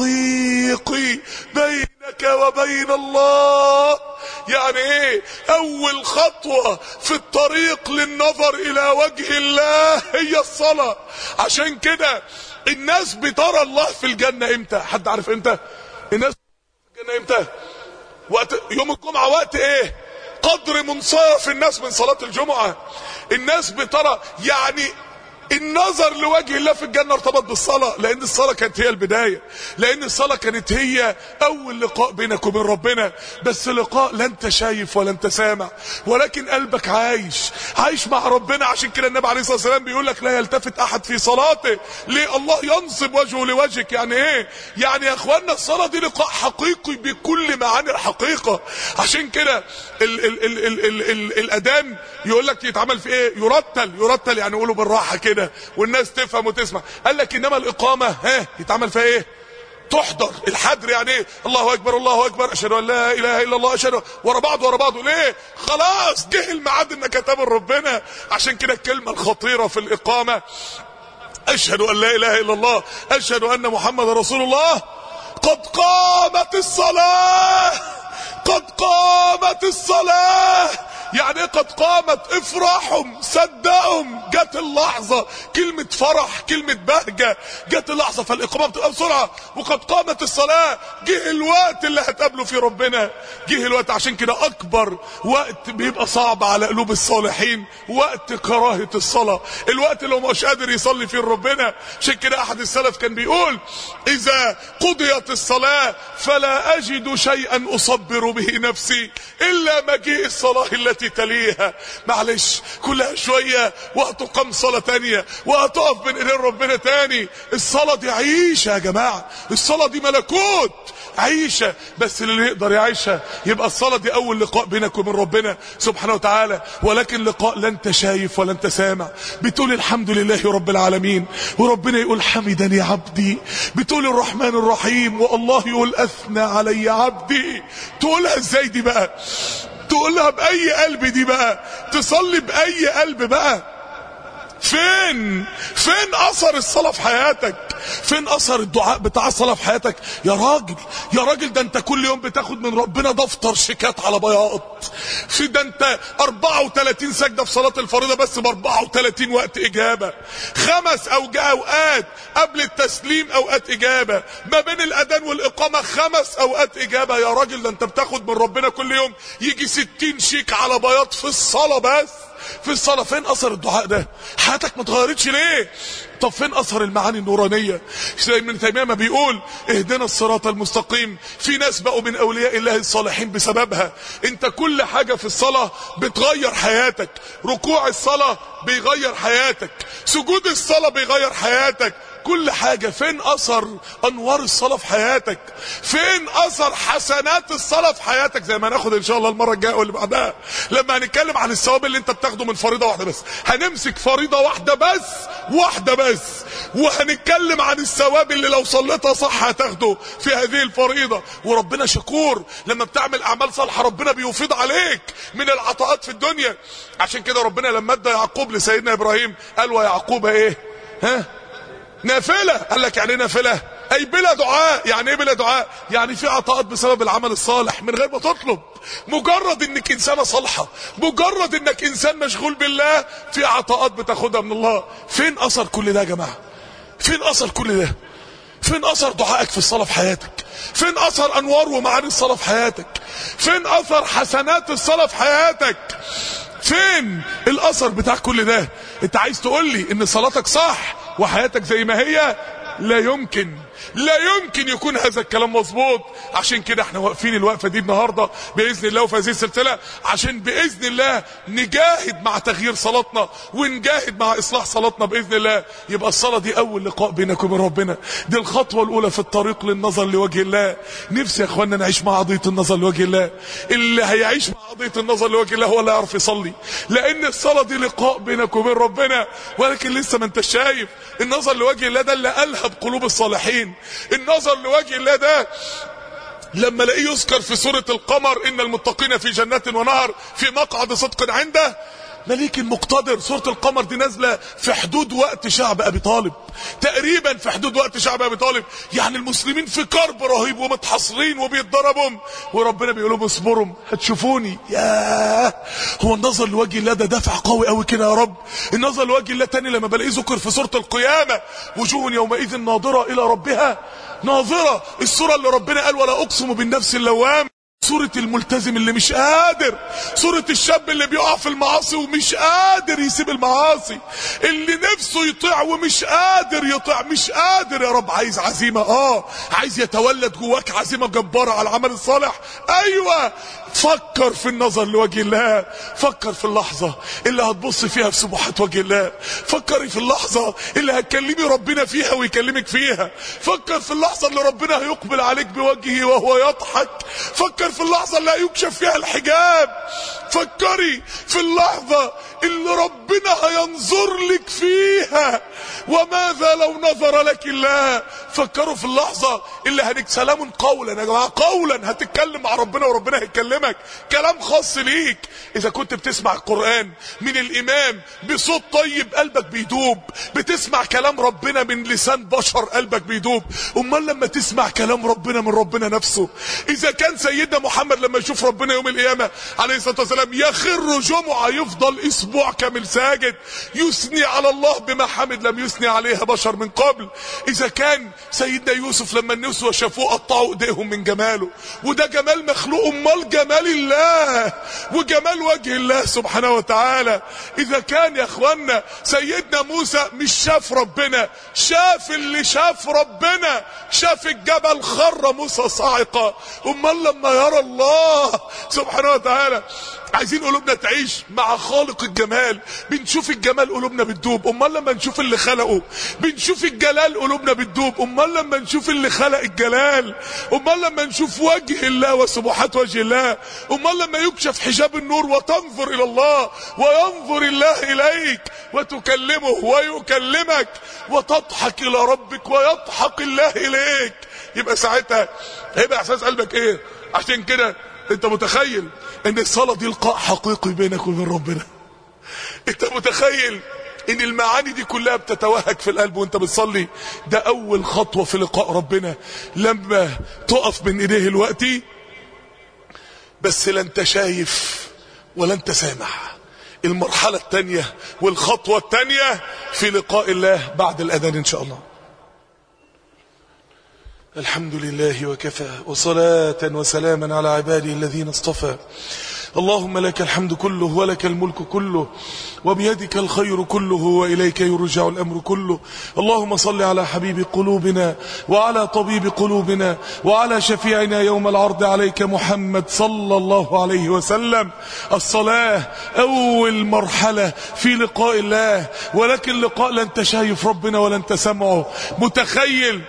حقيقي بينك وبين الله. يعني ايه؟ اول خطوه في الطريق للنظر الى وجه الله هي الصلاه. عشان كده الناس بترى الله في الجنة امتى؟ حد عارف امتى الناس في الجنة امتى؟ وقت يوم الجمعة. وقت ايه؟ قدر منصرف الناس من صلاة الجمعة. الناس بترى يعني النظر لوجه الله في الجنة ارتبط بالصلاة، لان الصلاة كانت هي البداية، لان الصلاة كانت هي اول لقاء بينك وبين ربنا. بس لقاء لا انت شايف ولا انت سامع، ولكن قلبك عايش عايش مع ربنا. عشان كده النبي عليه الصلاة والسلام بيقول لك لا يلتفت احد في صلاته. ليه؟ الله ينصب وجهه لوجهك. يعني ايه؟ يعني يا اخوانا الصلاة دي لقاء حقيقي بكل معاني الحقيقة. عشان كده ال ال ال ال ال ال الاذان يقول لك يتعمل في ايه؟ يرتل. يرتل يعني يقولوا بالراحة كده والناس تفهم وتسمع. قال لك انما الاقامه ها يتعمل فيها ايه؟ تحضر. الحدر يعني ايه؟ الله اكبر الله اكبر اشهد ان لا اله الا الله اشهد، ورا بعض ورا بعض. ليه؟ خلاص جه الميعاد انك هتقابل ربنا. عشان كده الكلمه الخطيره في الاقامه اشهد ان لا اله الا الله اشهد ان محمد رسول الله قد قامت الصلاه. قد قامت الصلاه يعني ايه قد قامت؟ افرحهم صدقهم، جت اللحظة. كلمة فرح كلمة بهجة، جت اللحظة. فالاقامة بتبقى بسرعة. وقد قامت الصلاة، جه الوقت اللي هتقابله فيه ربنا، جه الوقت. عشان كده اكبر وقت بيبقى صعب على قلوب الصالحين وقت كراهة الصلاة، الوقت اللي هو مش قادر يصلي فيه ربنا. عشان كده احد السلف كان بيقول اذا قضيت الصلاة فلا اجد شيئا اصبر به نفسي الا مجيء الصلاة التي التي تليها. معلش كلها شوية وهتقام صلاة تانية وهتقف بين ايدين ربنا تاني. الصلاة دي عيشة يا جماعة، الصلاة دي ملكوت، عيشة. بس اللي يقدر يعيشها يبقى الصلاة دي اول لقاء بينك وبين ربنا سبحانه وتعالى، ولكن لقاء لا انت شايف ولا انت سامع. بتقول الحمد لله رب العالمين وربنا يقول حمدني عبدي، بتقول الرحمن الرحيم والله يقول اثنى علي عبدي. تقولها ازاي دي بقى؟ تقولها باي قلب دي بقى؟ تصلي باي قلب بقى؟ فين فين اثر الصلاة في حياتك؟ فين اثر الدعاء بتاع الصلاة في حياتك؟ يا راجل يا راجل ده انت كل يوم بتاخد من ربنا دفتر شيكات على بياض. في ده انت اربعة وتلاتين سجدة في صلاة الفريضة بس ب اربعة وتلاتين وقت اجابة، خمس اوقات قبل التسليم اوقات اجابة، ما بين الاذان والاقامة خمس اوقات اجابة. يا راجل ده انت بتاخد من ربنا كل يوم يجي ستين شيك على بياض في الصلاة بس. في الصلاة فين اثر الدعاء ده؟ حياتك ما اتغيرتش ليه؟ طب فين اثر المعاني النورانية؟ زي ابن تيمية ما بيقول اهدنا الصراط المستقيم. في ناس بقوا من اولياء الله الصالحين بسببها. انت كل حاجة في الصلاة بتغير حياتك، ركوع الصلاة بيغير حياتك، سجود الصلاة بيغير حياتك، كل حاجة. فين اثر انوار الصلاة في حياتك؟ فين اثر حسنات الصلاة في حياتك؟ زي ما ناخد ان شاء الله المرة الجاية واللي بعدها لما هنتكلم عن الثواب اللي انت بتاخده من فريضة واحدة بس. هنمسك فريضة واحدة بس، واحدة بس، وهنتكلم عن الثواب اللي لو صليتها صح هتاخده في هذه الفريضة. وربنا شكور لما بتعمل اعمال صالحة ربنا بيفيض عليك من العطاءات في الدنيا. عشان كده ربنا لما ادى يعقوب لسيدنا ابراهيم قال ويعقوب ايه؟ ها؟ نافلة. قال لك يعني نافلة اي بلا دعاء. يعني ايه بلا دعاء؟ يعني في عطاءات بسبب العمل الصالح من غير ما تطلب. مجرد انك انسانة صالحة، مجرد انك انسان مشغول بالله، في عطاءات بتاخدها من الله. فين اثر كل ده يا جماعة؟ فين اثر كل ده؟ فين اثر دعائك في الصلاة في حياتك؟ فين اثر انوار ومعاني الصلاة في حياتك؟ فين اثر حسنات الصلاة في حياتك؟ فين الاثر بتاع كل ده؟ انت عايز تقول لي ان صلاتك صح وحياتك زي ما هي؟ لا يمكن، لا يمكن يكون هذا الكلام مظبوط. عشان كده احنا واقفين الوقفة دي النهاردة بإذن الله وفي هذه السلسلة عشان بإذن الله نجاهد مع تغيير صلاتنا ونجاهد مع إصلاح صلاتنا بإذن الله. يبقى الصلاة دي أول لقاء بينك وبين ربنا، دي الخطوة الأولى في الطريق للنظر لوجه الله. نفسي يا اخوانا نعيش مع قضية النظر لوجه الله. اللي هيعيش مع قضية النظر لوجه الله هو اللي يعرف يصلي، لأن الصلاة دي لقاء بينك وبين ربنا. ولكن لسه ما انت شايف النظر لوجه الله ده اللي ألهب قلوب الصالحين. النظر لوجه الله ده لما الاقيه يذكر في سورة القمر ان المتقين في جنات ونهر في مقعد صدق عنده مليك مقتدر. سورة القمر دي نازلة في حدود وقت شعب ابي طالب، تقريبا في حدود وقت شعب ابي طالب. يعني المسلمين في كرب رهيب ومتحصرين وبيتضربوا، وربنا بيقول لهم اصبروا هتشوفوني. ياه، هو النظر لوجه الله ده دافع قوي قوي كده يا رب. النظر لوجه الله تاني لما بلاقيه ذكر في سورة القيامة وجوه يومئذ ناظرة الى ربها ناظرة. السورة اللي ربنا قال ولا اقسم بالنفس اللوام، سورة الملتزم اللي مش قادر، سورة الشاب اللي بيقع في المعاصي ومش قادر يسيب المعاصي، اللي نفسه يطيع ومش قادر يطيع. مش قادر يا رب، عايز عزيمة، اه عايز يتولد جواك عزيمة جبارة على العمل الصالح. ايوه، فكر في النظر لوجه الله، فكر في اللحظة اللي هتبص فيها في سبحات وجه الله، فكري في اللحظة اللي هتكلمي ربنا فيها ويكلمك فيها، فكر في اللحظة اللي ربنا هيقبل عليك بوجهه وهو يضحك، فكر في اللحظة اللي هيكشف فيها الحجاب، فكري في اللحظة اللي ربنا هينظر لك فيها. وماذا لو نظر لك الله؟ فكروا في اللحظة اللي هنك سلام قولا يا جماعة، قولا هتتكلم مع ربنا وربنا هيكلمك كلام خاص ليك. اذا كنت بتسمع القرآن من الامام بصوت طيب قلبك بيدوب، بتسمع كلام ربنا من لسان بشر قلبك بيدوب، امال لما تسمع كلام ربنا من ربنا نفسه؟ اذا كان سيدنا محمد لما يشوف ربنا يوم القيامة عليه الصلاة والسلام يخر جمعة يفضل اسبوع كامل ساجد يثني على الله بما حمد لم يثني عليها بشر من قبل. اذا كان سيدنا يوسف لما النسوة شافوه قطعوا ايديهم من جماله، وده جمال مخلوق، امال جمال الله وجمال وجه الله سبحانه وتعالى. اذا كان يا اخوانا سيدنا موسى مش شاف ربنا، شاف اللي شاف ربنا، شاف الجبل خر موسى صاعقة، امال لما يرى الله سبحانه وتعالى. عايزين قلوبنا تعيش مع خالق الجمال، بنشوف الجمال قلوبنا بتدوب. امال لما نشوف اللي خلقه بنشوف الجلال قلوبنا بتدوب. امال لما نشوف اللي خلق الجلال، امال لما نشوف وجه الله وسبحات وجه الله، امال لما يكشف حجاب النور وتنظر الى الله وينظر الله اليك وتكلمه ويكلمك وتضحك الى ربك ويضحك الله اليك، يبقى ساعتها هيبقى احساس قلبك ايه؟ عشان كده انت متخيل ان الصلاة دي لقاء حقيقي بينك وبين ربنا؟ انت متخيل ان المعاني دي كلها بتتوهج في القلب وانت بتصلي؟ ده اول خطوة في لقاء ربنا لما تقف بين ايديه الوقتي، بس لا انت شايف ولا انت سامع. المرحلة التانية والخطوة التانية في لقاء الله بعد الاذان ان شاء الله. الحمد لله وكفى، وصلاة وسلاما على عباده الذين اصطفى. اللهم لك الحمد كله ولك الملك كله وبيدك الخير كله وإليك يرجع الأمر كله. اللهم صل على حبيب قلوبنا وعلى طبيب قلوبنا وعلى شفيعنا يوم العرض عليك محمد صلى الله عليه وسلم. الصلاة أول مرحلة في لقاء الله، ولكن لقاء لا انت شايف ربنا ولا انت سمعه. متخيل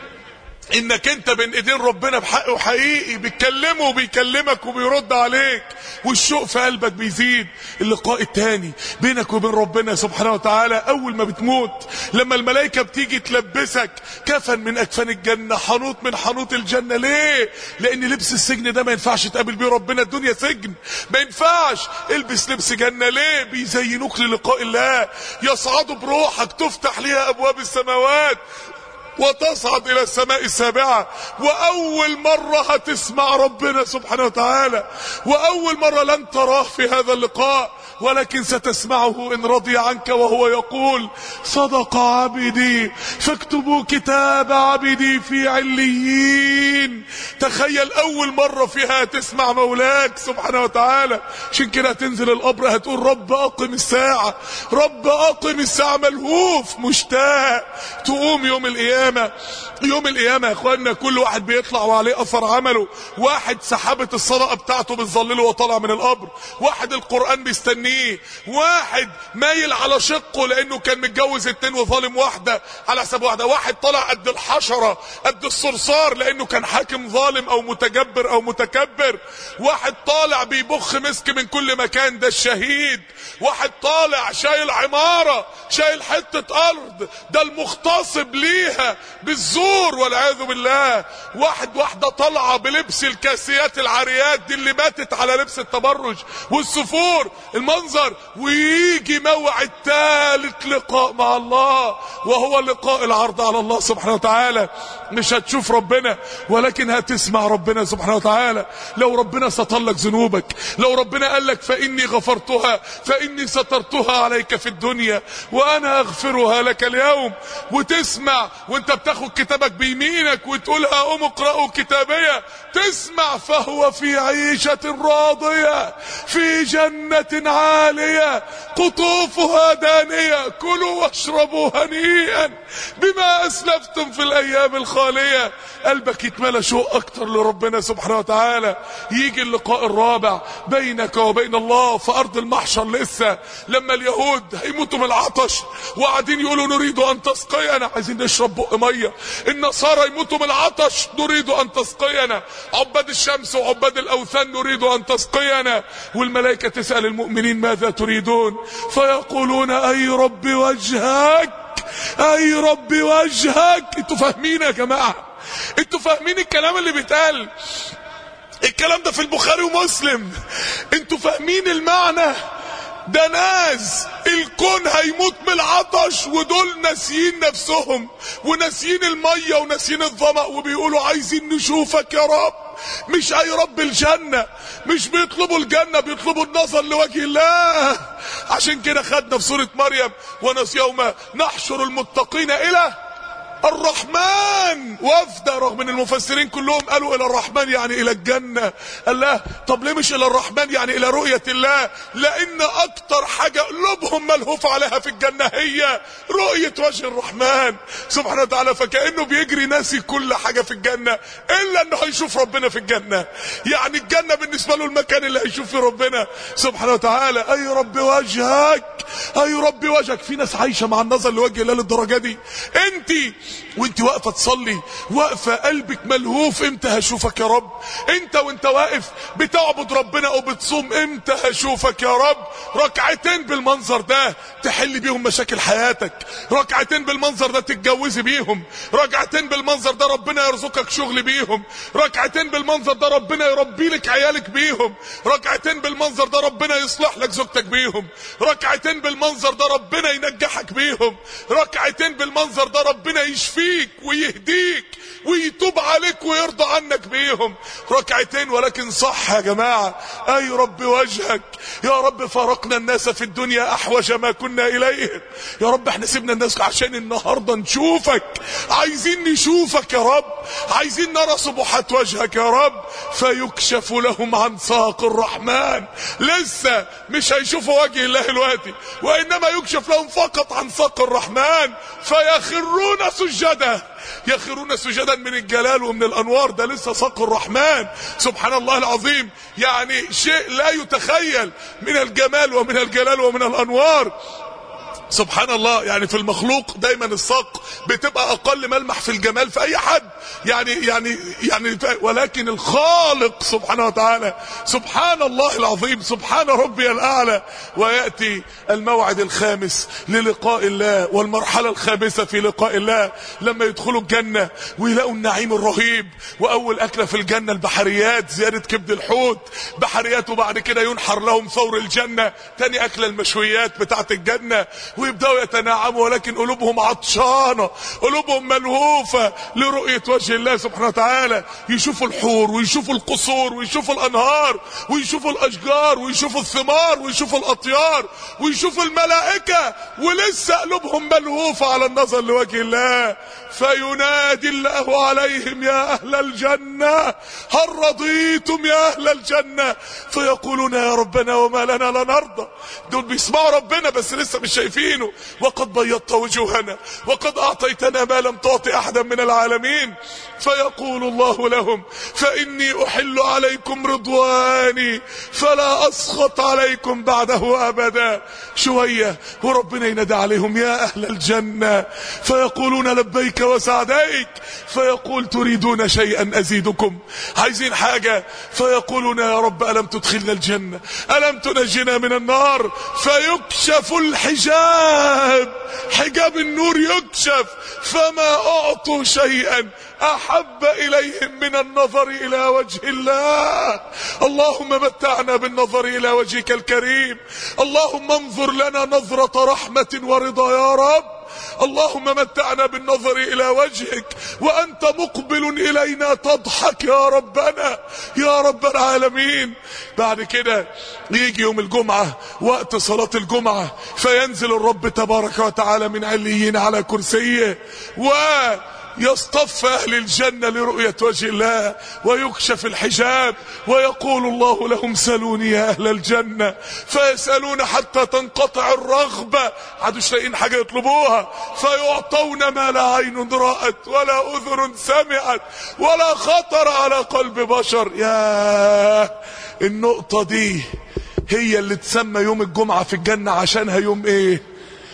انك انت بين ايدين ربنا بحقه حقيقي، بيتكلمه وبيكلمك وبيرد عليك، والشوق في قلبك بيزيد. اللقاء التاني بينك وبين ربنا سبحانه وتعالى اول ما بتموت، لما الملائكة بتيجي تلبسك كفن من اكفان الجنة، حنوط من حنوط الجنة. ليه؟ لان لبس السجن ده ما ينفعش تقابل بيه ربنا، الدنيا سجن ما ينفعش. البس لبس جنة. ليه؟ بيزينوك للقاء الله، يصعدوا بروحك، تفتح ليها ابواب السماوات وتصعد الى السماء السابعة، واول مرة هتسمع ربنا سبحانه وتعالى، واول مرة لن تراه في هذا اللقاء، ولكن ستسمعه ان رضي عنك وهو يقول صدق عبدي فاكتبوا كتاب عبدي في عليين. تخيل اول مرة فيها تسمع مولاك سبحانه وتعالى. عشان كده هتنزل القبر هتقول رب اقم الساعة، رب اقم الساعة، ملهوف مشتاق. تقوم يوم القيامة، يوم القيامة يا اخوانا كل واحد بيطلع وعليه اثر عمله. واحد سحابة الصدقة بتاعته بتظلله وطالع من القبر، واحد القرآن بيستنيه، واحد مايل على شقه لانه كان متجوز اتنين وظالم واحدة على حساب واحدة، واحد طالع قد الحشرة قد الصرصار لانه كان حاكم ظالم او متجبر او متكبر، واحد طالع بيبخ مسك من كل مكان، ده الشهيد، واحد طالع شايل عمارة شايل حتة ارض، ده المغتصب ليها بالزور والعياذ بالله، واحد واحدة طالعة بلبس الكاسيات العاريات، دي اللي ماتت على لبس التبرج والسفور المنظر. ويجي موعد ثالث لقاء مع الله، وهو لقاء العرض على الله سبحانه وتعالى. مش هتشوف ربنا ولكن هتسمع ربنا سبحانه وتعالى. لو ربنا سترلك ذنوبك، لو ربنا قال لك فإني غفرتها فإني سترتها عليك في الدنيا وأنا أغفرها لك اليوم، وتسمع وانت بتاخد كتابك بيمينك وتقولها قوم اقرأوا كتابية، تسمع فهو في عيشة راضية في جنة عالية قطوفها دانية كلوا واشربوا هنيئا بما أسلفتم في الأيام الخالية. قلبك يتملى شوق أكتر لربنا سبحانه وتعالى. يجي اللقاء الرابع بينك وبين الله في أرض المحشر، لسه لما اليهود هيموتوا من العطش وقاعدين يقولوا نريد أن تسقينا، عايزين نشرب بق مية. النصارى يموتوا من العطش نريد أن تسقينا. عباد الشمس وعباد الأوثان نريد أن تسقينا. والملائكة تسأل المؤمنين ماذا تريدون؟ فيقولون أي رب وجهك، أي رب وجهك. انتوا فاهمين يا جماعة؟ انتوا فاهمين الكلام اللي بيتقال؟ الكلام ده في البخاري ومسلم. انتوا فاهمين المعنى؟ ده ناس الكون هيموت من العطش ودول ناسيين نفسهم وناسيين المية وناسيين الظمأ، وبيقولوا عايزين نشوفك يا رب. مش اي رب الجنة، مش بيطلبوا الجنة، بيطلبوا النظر لوجه الله. عشان كده خدنا في سورة مريم وناس يوم نحشر المتقين الى الرحمن وفدا، رغم ان المفسرين كلهم قالوا الى الرحمن يعني الى الجنة. قال لا، طب ليه مش الى الرحمن يعني الى رؤية الله؟ لان اكتر حاجة قلوبهم ملهوف عليها في الجنة هي رؤية وجه الرحمن سبحانه وتعالى. فكأنه بيجري ناسي كل حاجة في الجنة الا انه هيشوف ربنا في الجنة. يعني الجنة بالنسبة له المكان اللي هيشوف فيه ربنا سبحانه وتعالى. اي رب وجهك، اي رب وجهك. في ناس عايشة مع النظر لوجه الله للدرجة دي. انت وانت واقفة تصلي، واقفة قلبك ملهوف، امتى هشوفك يا رب؟ انت وانت واقف بتعبد ربنا او بتصوم، امتى هشوفك يا رب؟ ركعتين بالمنظر ده تحل بيهم مشاكل حياتك، ركعتين بالمنظر ده تتجوزي بيهم، ركعتين بالمنظر ده ربنا يرزقك شغل بيهم، ركعتين بالمنظر ده ربنا يربي لك عيالك بيهم، ركعتين بالمنظر ده ربنا يصلح لك زوجتك بيهم، ركعتين بالمنظر ده ربنا ينجحك بيهم، ركعتين بالمنظر ده ربنا يشفيك ويهديك ويتوب عليك ويرضى عنك بيهم. ركعتين ولكن صح يا جماعة. اي رب وجهك يا رب. فارقنا الناس في الدنيا احوج ما كنا اليه. يا رب احنا سيبنا الناس عشان النهاردة نشوفك، عايزين نشوفك يا رب، عايزين نرى سبحات وجهك يا رب. فيكشف لهم عن ساق الرحمن. لسه مش هيشوفوا وجه الله دلوقتي، وانما يكشف لهم فقط عن ساق الرحمن. فيخرون سجدا، يخرون سجدا من الجلال ومن الانوار. ده لسه ساق الرحمن سبحان الله العظيم. يعني شيء لا يتخيل من الجمال ومن الجلال ومن الانوار سبحان الله. يعني في المخلوق دايما الساق بتبقى اقل ملمح في الجمال في اي حد، يعني يعني يعني ولكن الخالق سبحانه وتعالى سبحان الله العظيم، سبحان ربي الاعلى. وياتي الموعد الخامس للقاء الله والمرحله الخامسه في لقاء الله، لما يدخلوا الجنه ويلاقوا النعيم الرهيب. واول اكله في الجنه البحريات، زياده كبد الحوت بحريات، وبعد كده ينحر لهم ثور الجنه. تاني اكله المشويات بتاعت الجنه، ويبدأوا يتناعموا ولكن قلوبهم عطشانة، قلوبهم ملهوفة لرؤية وجه الله سبحانه وتعالى. يشوفوا الحور ويشوفوا القصور ويشوفوا الأنهار ويشوفوا الأشجار ويشوفوا الثمار ويشوفوا الأطيار ويشوفوا الملائكة، ولسه قلوبهم ملهوفة على النظر لوجه الله. فينادي الله عليهم يا أهل الجنة هل رضيتم يا أهل الجنة؟ فيقولون يا ربنا وما لنا لا نرضى. دول بيسمعوا ربنا بس لسه مش شايفينه. وقد بيضت وجوهنا وقد أعطيتنا ما لم تعطي أحدا من العالمين. فيقول الله لهم فإني أحل عليكم رضواني فلا أسخط عليكم بعده أبدا. شوية وربنا ينادى عليهم يا أهل الجنة، فيقولون لبيك وسعديك. فيقول تريدون شيئا أزيدكم؟ عايزين حاجة؟ فيقولون يا رب ألم تدخلنا الجنة، ألم تنجنا من النار؟ فيكشف الحجاب، حجاب النور يكشف. فما أعطوا شيئا أحب إليهم من النظر إلى وجه الله. اللهم متعنا بالنظر إلى وجهك الكريم. اللهم انظر لنا نظرة رحمة ورضا يا رب. اللهم متعنا بالنظر إلى وجهك وأنت مقبل إلينا تضحك يا ربنا يا رب العالمين. بعد كده يجي يوم الجمعة وقت صلاة الجمعة، فينزل الرب تبارك وتعالى من عليين على كرسيه و يصطف أهل الجنة لرؤية وجه الله، ويكشف الحجاب ويقول الله لهم سلوني يا أهل الجنة. فيسألون حتى تنقطع الرغبة، عادوا لاقيين حاجة يطلبوها. فيعطون ما لا عين رأت ولا أذن سمعت ولا خطر على قلب بشر. يا النقطة دي هي اللي تسمى يوم الجمعة في الجنة عشانها يوم ايه؟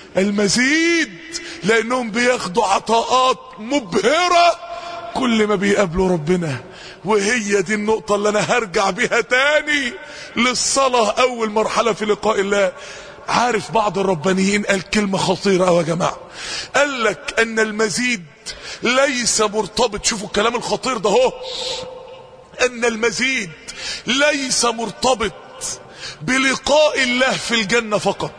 المزيد. لانهم بياخدوا عطاءات مبهرة كل ما بيقابلوا ربنا. وهي دي النقطة اللي انا هرجع بيها تاني للصلاة، اول مرحلة في لقاء الله. عارف بعض الربانيين قال كلمة خطيرة يا جماعة، قال لك ان المزيد ليس مرتبط، شوفوا الكلام الخطير ده هو، ان المزيد ليس مرتبط بلقاء الله في الجنة فقط،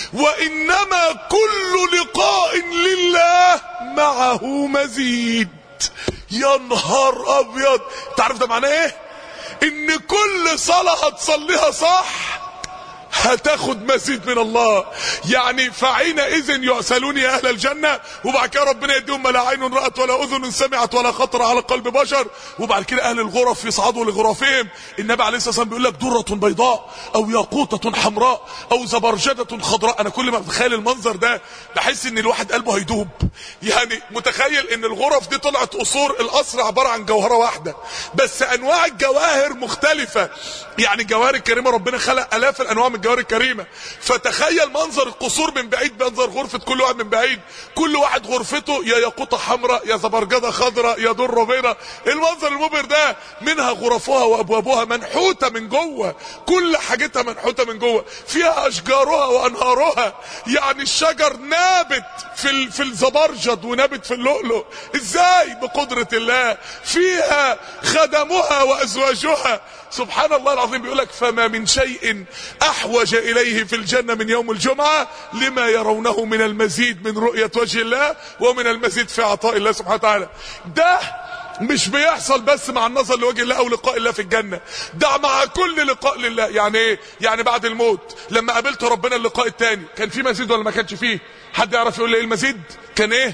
وإنما كل لقاء لله معه مزيد. يا نهار أبيض، تعرف ده معناه ايه؟ ان كل صلاة هتصليها صح هتاخد مزيد من الله. يعني فحينئذ يعسلون يا اهل الجنه، وبعد كده ربنا يديهم ما لا عين رأت ولا اذن سمعت ولا خطر على قلب بشر. وبعد كده اهل الغرف يصعدوا لغرفهم. النبي عليه الصلاه والسلام بيقول لك درة بيضاء او ياقوتة حمراء او زبرجدة خضراء. انا كل ما بتخيل المنظر ده بحس ان الواحد قلبه هيدوب. يعني متخيل ان الغرف دي طلعت قصور، القصر عباره عن جوهره واحده بس انواع الجواهر مختلفه. يعني الجواهر الكريمه ربنا خلق الاف الانواع من الجواهر الكريمه. فتخيل منظر القصور من بعيد، منظر غرفه كل واحد من بعيد، كل واحد غرفته يا ياقوته حمراء يا زبرجده خضراء يا دره بيضاء. المنظر المبهر ده، منها غرفها وابوابها منحوته من جوه، كل حاجتها منحوته من جوه، فيها اشجارها وانهارها. يعني الشجر نابت في في الزبرجد ونابت في اللؤلؤ. ازاي؟ بقدره الله. فيها خدمها وازواجها. سبحان الله العظيم. بيقول لك فما من شيء احوج اليه في الجنه من يوم الجمعه لما يرونه من المزيد من رؤيه وجه الله ومن المزيد في عطاء الله سبحانه وتعالى. ده مش بيحصل بس مع النظر لوجه الله او لقاء الله في الجنه، ده مع كل لقاء لله. يعني ايه؟ يعني بعد الموت لما قابلت ربنا اللقاء الثاني كان في مزيد ولا ما كانش فيه؟ حد يعرف يقول لي ايه المزيد؟ كان ايه؟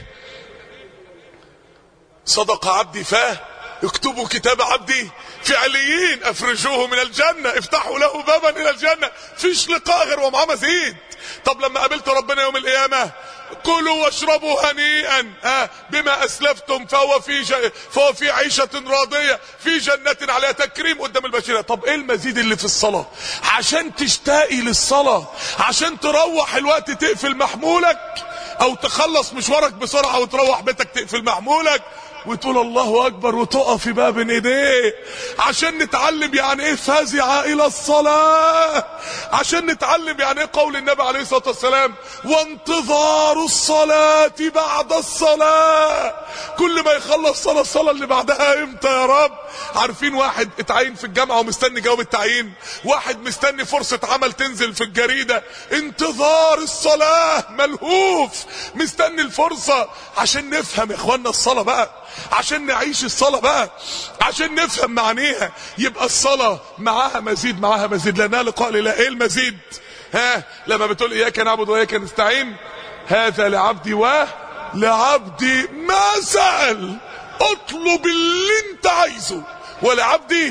صدق عبدي فاه اكتبوا كتاب عبدي في عليين افرجوه من الجنه افتحوا له بابا الى الجنه. فيش لقاء غير ومعاه مزيد. طب لما قابلت ربنا يوم القيامه كلوا واشربوا هنيئا ها بما اسلفتم فهو في ج... فهو في عيشه راضيه في جنه عليها تكريم قدام البشيره. طب ايه المزيد اللي في الصلاه؟ عشان تشتاقي للصلاه، عشان تروح الوقت تقفل محمولك او تخلص مشوارك بسرعه وتروح بيتك تقفل محمولك وتقول الله اكبر وتقف في باب ايديه، عشان نتعلم يعني ايه فزع الى الصلاه، عشان نتعلم يعني ايه قول النبي عليه الصلاه والسلام وانتظار الصلاه بعد الصلاه. كل ما يخلص صلاه الصلاه اللي بعدها امتى يا رب؟ عارفين واحد اتعين في الجامعه ومستني جواب التعيين، واحد مستني فرصه عمل تنزل في الجريده، انتظار الصلاه ملهوف مستني الفرصه. عشان نفهم يا اخوانا الصلاه بقى، عشان نعيش الصلاة بقى، عشان نفهم معانيها. يبقى الصلاة معاها مزيد، معاها مزيد لانها لقاء لله. ايه المزيد؟ ها لما بتقول اياك نعبد واياك نستعين هذا لعبدي ولعبدي ما سأل، اطلب اللي انت عايزه ولعبدي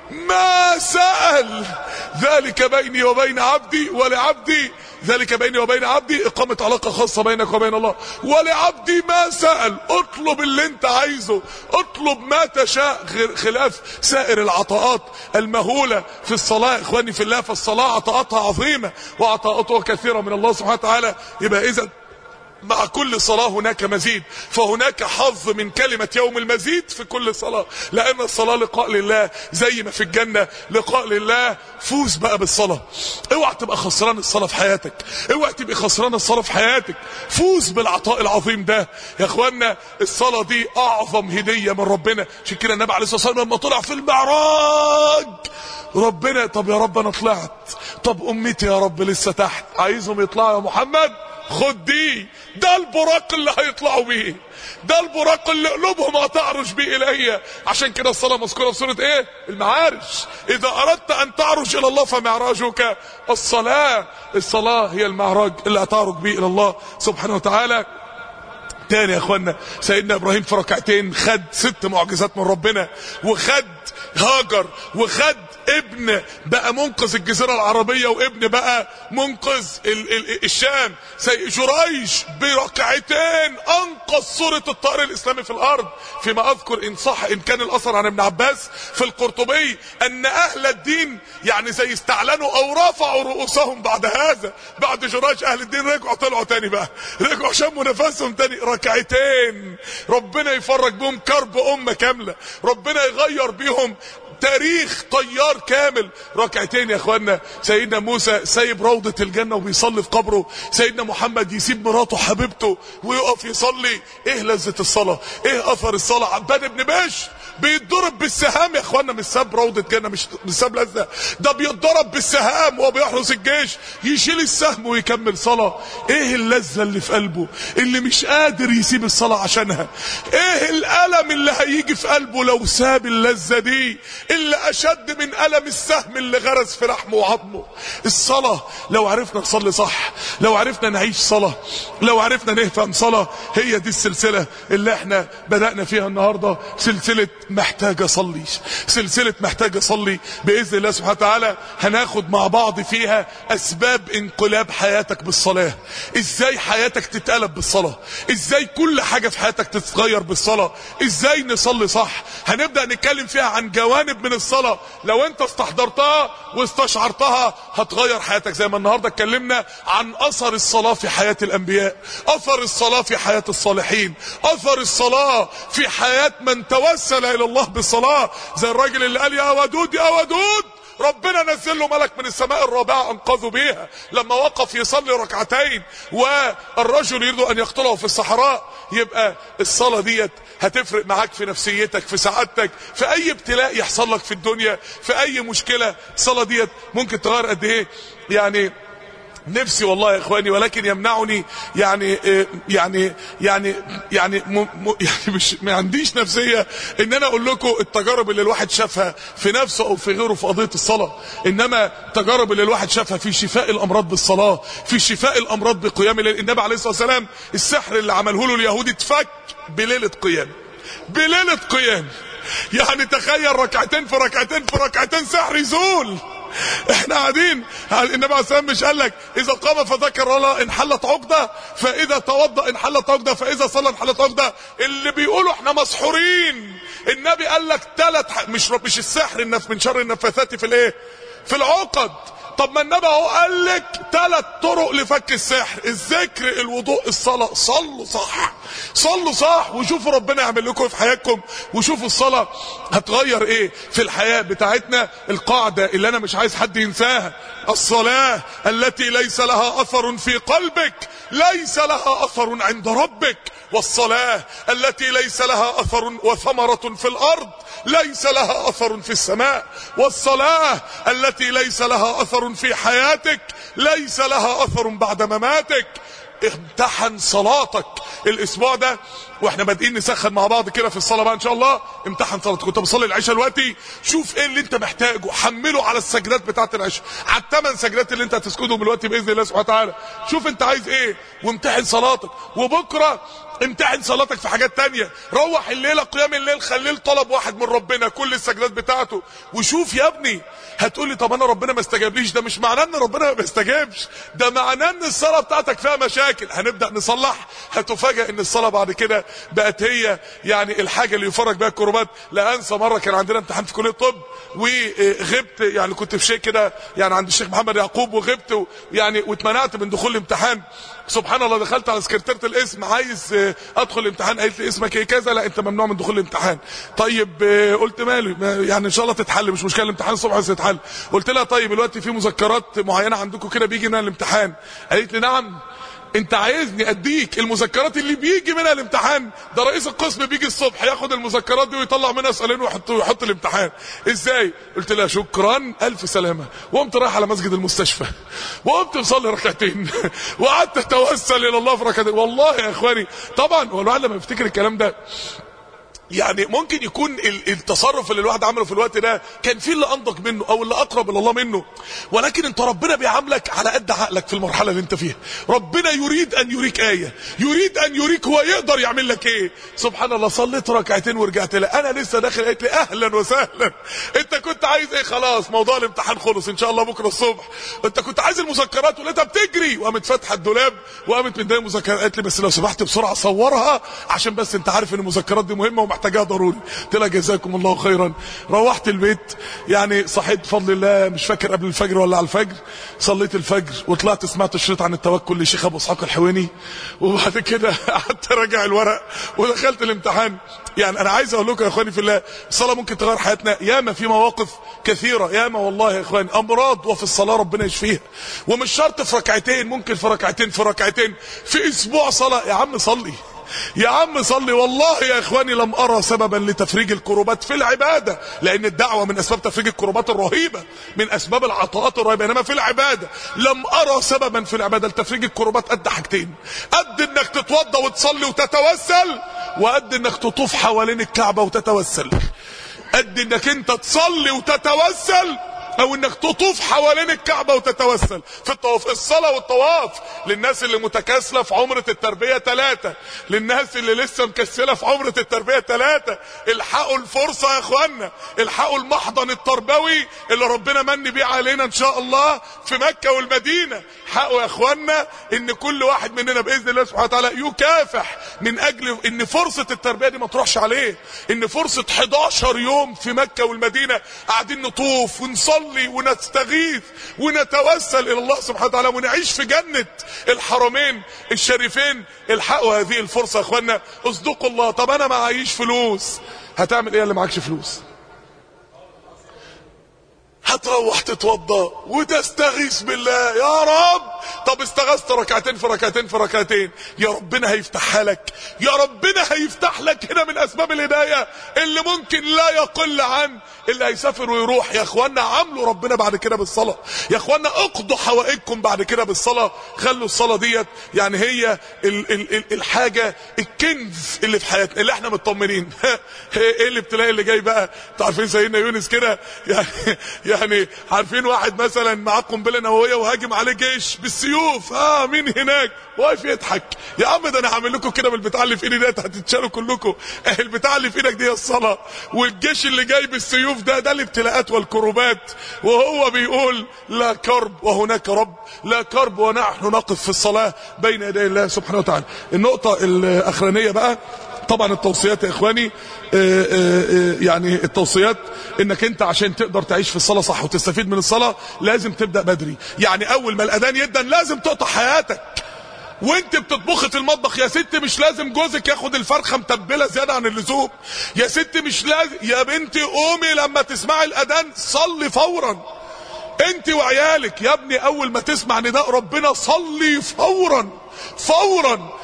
ما سأل، ذلك بيني وبين عبدي ولعبدي ذلك بيني وبين عبدي إقامة علاقة خاصة بينك وبين الله. ولعبدي ما سأل، اطلب اللي انت عايزه، اطلب ما تشاء، خلاف سائر العطاءات المهولة في الصلاة. اخواني في الله، فالصلاة عطاءاتها عظيمة وعطاءاتها كثيرة من الله سبحانه وتعالى. يبقى اذا مع كل صلاة هناك مزيد، فهناك حظ من كلمة يوم المزيد في كل صلاة، لأن الصلاة لقاء لله زي ما في الجنة لقاء لله. فوز بقى بالصلاة، اوعى تبقى خسران الصلاة في حياتك، اوعى تبقى خسران الصلاة في حياتك. فوز بالعطاء العظيم ده يا اخوانا. الصلاة دي اعظم هدية من ربنا. عشان كده النبي عليه الصلاة والسلام لما طلع في المعراج ربنا، طب يا رب انا طلعت، طب امتي يا رب لسه تحت، عايزهم يطلعوا يا محمد، خد دي، ده البراق اللي هيطلعوا بيه، ده البراق اللي قلوبهم هتعرج بيه الي. عشان كده الصلاة مذكورة في سورة ايه؟ المعارج. اذا اردت ان تعرج الى الله فمعراجك الصلاة. الصلاة هي المعراج اللي هتعرج بيه الى الله سبحانه وتعالى. تاني يا اخوانا، سيدنا ابراهيم في ركعتين خد ست معجزات من ربنا، وخد هاجر، وخد ابن بقى منقذ الجزيرة العربية، وابن بقى منقذ ال ال الشام. سي جريج بركعتين انقذ صورة الطائر الاسلامي في الارض. فيما اذكر ان صح ان كان الاثر عن ابن عباس في القرطبي ان اهل الدين يعني زي استعلنوا او رفعوا رؤوسهم بعد هذا. بعد جريج اهل الدين رجعوا طلعوا تاني بقى، رجعوا شموا نفسهم تاني. ركعتين ربنا يفرج بهم كرب امة كاملة، ربنا يغير بيهم تاريخ طيار كامل. ركعتين يا اخوانا. سيدنا موسى سايب روضة الجنة وبيصلي في قبره، سيدنا محمد يسيب مراته حبيبته ويقف يصلي. ايه لذة الصلاة، ايه اثر الصلاة. عباد بن بشر بيتضرب بالسهام يا اخوانا، مش ساب روضة جنة، مش مش ساب لذة، ده بيتضرب بالسهام وهو بيحرس الجيش، يشيل السهم ويكمل صلاة. ايه اللذة اللي في قلبه اللي مش قادر يسيب الصلاة عشانها؟ ايه الالم اللي هيجي في قلبه لو ساب اللذة دي؟ اللي اشد من الم السهم اللي غرس في لحمه وعظمه. الصلاة لو عرفنا نصلي صح، لو عرفنا نعيش صلاة، لو عرفنا نفهم صلاة، هي دي السلسلة اللي احنا بدأنا فيها النهاردة، سلسلة محتاج اصلي. سلسلة محتاج اصلي بإذن الله سبحانه وتعالى هناخد مع بعض فيها اسباب انقلاب حياتك بالصلاة. ازاي حياتك تتقلب بالصلاة، ازاي كل حاجة في حياتك تتغير بالصلاة، ازاي نصلي صح. هنبدأ نتكلم فيها عن جوانب من الصلاة لو انت استحضرتها واستشعرتها هتغير حياتك، زي ما النهاردة اتكلمنا عن اثر الصلاة في حياة الانبياء، اثر الصلاة في حياة الصالحين، اثر الصلاة في حياة من توسل الى الله بالصلاة، زي الراجل اللي قال يا ودود يا ودود، ربنا نزل له ملك من السماء الرابعة انقذوا بيها لما وقف يصلي ركعتين والرجل يريد ان يقتله في الصحراء. يبقى الصلاة ديت هتفرق معاك في نفسيتك، في سعادتك، في اي ابتلاء يحصل لك في الدنيا، في اي مشكلة. الصلاة ديت ممكن تغير قد ايه. يعني نفسي والله يا اخواني، ولكن يمنعني يعني يعني يعني يعني م م يعني مش ما عنديش نفسيه ان انا اقول لكم التجارب اللي الواحد شافها في نفسه او في غيره في قضيه الصلاه، انما التجارب اللي الواحد شافها في شفاء الامراض بالصلاه، في شفاء الامراض بقيام الليل. النبي عليه الصلاه والسلام السحر اللي عمله له اليهود اتفك بليله قيام، بليله قيام. يعني تخيل ركعتين في ركعتين في ركعتين سحر يزول. احنا قاعدين النبي عليه السلام مش قال لك اذا قام فذكر الله انحلت عقده، فاذا توضا انحلت عقده، فاذا صلى انحلت عقده. اللي بيقولوا احنا مسحورين، النبي قال لك ثلاث مش مش السحر النف من شر النفاثات في الايه في العقد. طب ما النبي اهو قال لك ثلاث طرق لفك السحر، الذكر، الوضوء، الصلاه. صلوا صح، صلوا صح، وشوفوا ربنا يعمل لكم في حياتكم، وشوفوا الصلاه هتغير ايه في الحياه بتاعتنا. القاعده اللي انا مش عايز حد ينساها، الصلاه التي ليس لها اثر في قلبك ليس لها اثر عند ربك، والصلاه التي ليس لها اثر وثمره في الارض ليس لها اثر في السماء، والصلاه التي ليس لها اثر في حياتك ليس لها اثر بعد مماتك. امتحن صلاتك الاسبوع ده واحنا بادئين نسخن مع بعض كده في الصلاه بقى ان شاء الله. امتحن صلاتك. كنت بصلي العشاء دلوقتي، شوف ايه اللي انت محتاجه، حمله على السجدات بتاعه العشاء، على الثمان سجدات اللي انت هتسجدهم دلوقتي باذن الله سبحانه وتعالى. شوف انت عايز ايه وامتحن صلاتك. وبكره امتحن صلاتك في حاجات تانية. روح الليله قيام الليل خليه طلب واحد من ربنا كل السجدات بتاعته، وشوف يا ابني. هتقولي طب انا ربنا ما استجابليش، ده مش معناه ان ربنا ما بيستجابش، ده معناه ان الصلاه بتاعتك فيها مشاكل. هنبدا نصلح، هتفاجئ ان الصلاه بعد كده بقت هي يعني الحاجه اللي يفرج بها الكربات. لا انسى مره كان عندنا امتحان في كليه الطب وغبت، يعني كنت في شيء كده يعني عند الشيخ محمد يعقوب، وغبت يعني واتمنعت من دخول الامتحان. سبحان الله، دخلت على سكرتيره الاسم عايز ادخل الامتحان، قالت لي اسمك ايه كذا، لا انت ممنوع من دخول الامتحان. طيب قلت ماله يعني ان شاء الله تتحل مش مشكله، الامتحان الصبح بس يتحل. قلت لها طيب دلوقتي في مذكرات معينه عندكم كده بيجي منها الامتحان؟ قالت لي نعم. انت عايزني اديك المذكرات اللي بيجي منها الامتحان؟ ده رئيس القسم بيجي الصبح ياخد المذكرات دي ويطلع منها سؤالين ويحط ويحط الامتحان ازاي؟ قلت لها شكرا الف سلامه، وقمت رايح على مسجد المستشفى وقمت مصلي ركعتين وقعدت اتوسل الى الله في ركعتين. والله يا اخواني طبعا هو الواحد لما يفتكر الكلام ده يعني ممكن يكون التصرف اللي الواحد عمله في الوقت ده كان فيه اللي انضج منه او اللي اقرب الى الله منه، ولكن انت ربنا بيعاملك على قد عقلك في المرحله اللي انت فيها. ربنا يريد ان يريك ايه، يريد ان يريك هو يقدر يعمل لك ايه. سبحان الله، صليت ركعتين ورجعت لها، انا لسه داخل قالت لي اهلا وسهلا، انت كنت عايز ايه؟ خلاص موضوع الامتحان خلص ان شاء الله بكره الصبح. انت كنت عايز المذكرات ولقيتها بتجري، وقامت فاتحه الدولاب وقامت مديه المذكرات، قالت لي بس لو سمحت بسرعه صورها عشان بس انت عارف ان المذكرات دي مهمه محتاجها ضروري. قلت لها جزاكم الله خيرا. روحت البيت يعني صحيت بفضل الله مش فاكر قبل الفجر ولا على الفجر، صليت الفجر وطلعت سمعت الشريط عن التوكل لشيخ ابو اسحاق الحويني، وبعد كده قعدت اراجع الورق ودخلت الامتحان. يعني انا عايز اقول لكم يا اخواني في الله، الصلاه ممكن تغير حياتنا. ياما في مواقف كثيره، ياما والله يا اخواني امراض وفي الصلاه ربنا يشفيها، ومش شرط في ركعتين، ممكن في ركعتين في ركعتين في اسبوع صلاه. يا عم صلي، يا عم صلي. والله يا اخواني لم ارى سببا لتفريج الكروبات في العباده، لان الدعوه من اسباب تفريج الكروبات الرهيبه، من اسباب العطاءات الرهيبه، انما في العباده لم ارى سببا في العباده لتفريج الكروبات قد حاجتين: قد انك تتوضا وتصلي وتتوسل، وقد انك تطوف حوالين الكعبه وتتوسل. قد انك انت تصلي وتتوسل او انك تطوف حوالين الكعبة وتتوسل في الطواف. الصلاة والطواف للناس اللي متكاسلة في عمرة التربية ثلاثة، للناس اللي لسه مكسلة في عمرة التربية ثلاثة. الحقوا الفرصة يا اخوانا، الحقوا المحضن التربوي اللي ربنا من بيه علينا ان شاء الله في مكة والمدينة. حقوا يا اخوانا ان كل واحد مننا باذن الله سبحانه وتعالى يكافح من اجل ان فرصة التربية دي ما تروحش عليه، ان فرصة حداشر يوم في مكة والمدينة قاعدين نطوف ونصلي ونستغيث ونتوسل الى الله سبحانه وتعالى ونعيش في جنة الحرمين الشريفين. الحقوا هذه الفرصة يا اخوانا، اصدقوا الله. طب انا معيش فلوس، هتعمل ايه اللي معكش فلوس؟ هتروح تتوضى وتستغيث بالله يا رب. طب استغثت ركعتين في ركعتين في ركعتين، يا ربنا هيفتحها لك، يا ربنا هيفتح لك هنا من اسباب الهدايه اللي ممكن لا يقل عن اللي هيسافر ويروح. يا اخوانا عاملوا ربنا بعد كده بالصلاه، يا اخوانا اقضوا حوائجكم بعد كده بالصلاه. خلوا الصلاه ديت يعني هي ال ال ال الحاجه الكنز اللي في حياتنا اللي احنا مطمنين. ايه الابتلاء اللي جاي بقى؟ انتوا عارفين سيدنا يونس كده يعني يعني عارفين واحد مثلا معاه قنبله نوويه وهاجم عليه جيش بالسيوف، اه مين هناك واقف يضحك؟ يا عم ده انا هعمل لكم كده بالبتاع اللي في ايدي ديت هتتشالوا كلكم. البتاع اللي في ايدك دي الصلاه، والجيش اللي جاي بالسيوف ده ده الابتلاءات والكروبات. وهو بيقول لا كرب وهناك رب، لا كرب ونحن نقف في الصلاه بين يدي الله سبحانه وتعالى. النقطه الاخرانيه بقى طبعا التوصيات يا اخواني. آآ آآ يعني التوصيات انك انت عشان تقدر تعيش في الصلاة صح وتستفيد من الصلاة لازم تبدأ بدري. يعني اول ما الاذان يدن لازم تقطع حياتك وانت بتطبخي في المطبخ. يا ست مش لازم جوزك ياخد الفرخة متبلة زيادة عن اللزوم، يا ست مش لازم، يا بنتي قومي لما تسمعي الاذان صلي فورا. انت وعيالك يا ابني اول ما تسمع نداء ربنا صلي فورا فورا.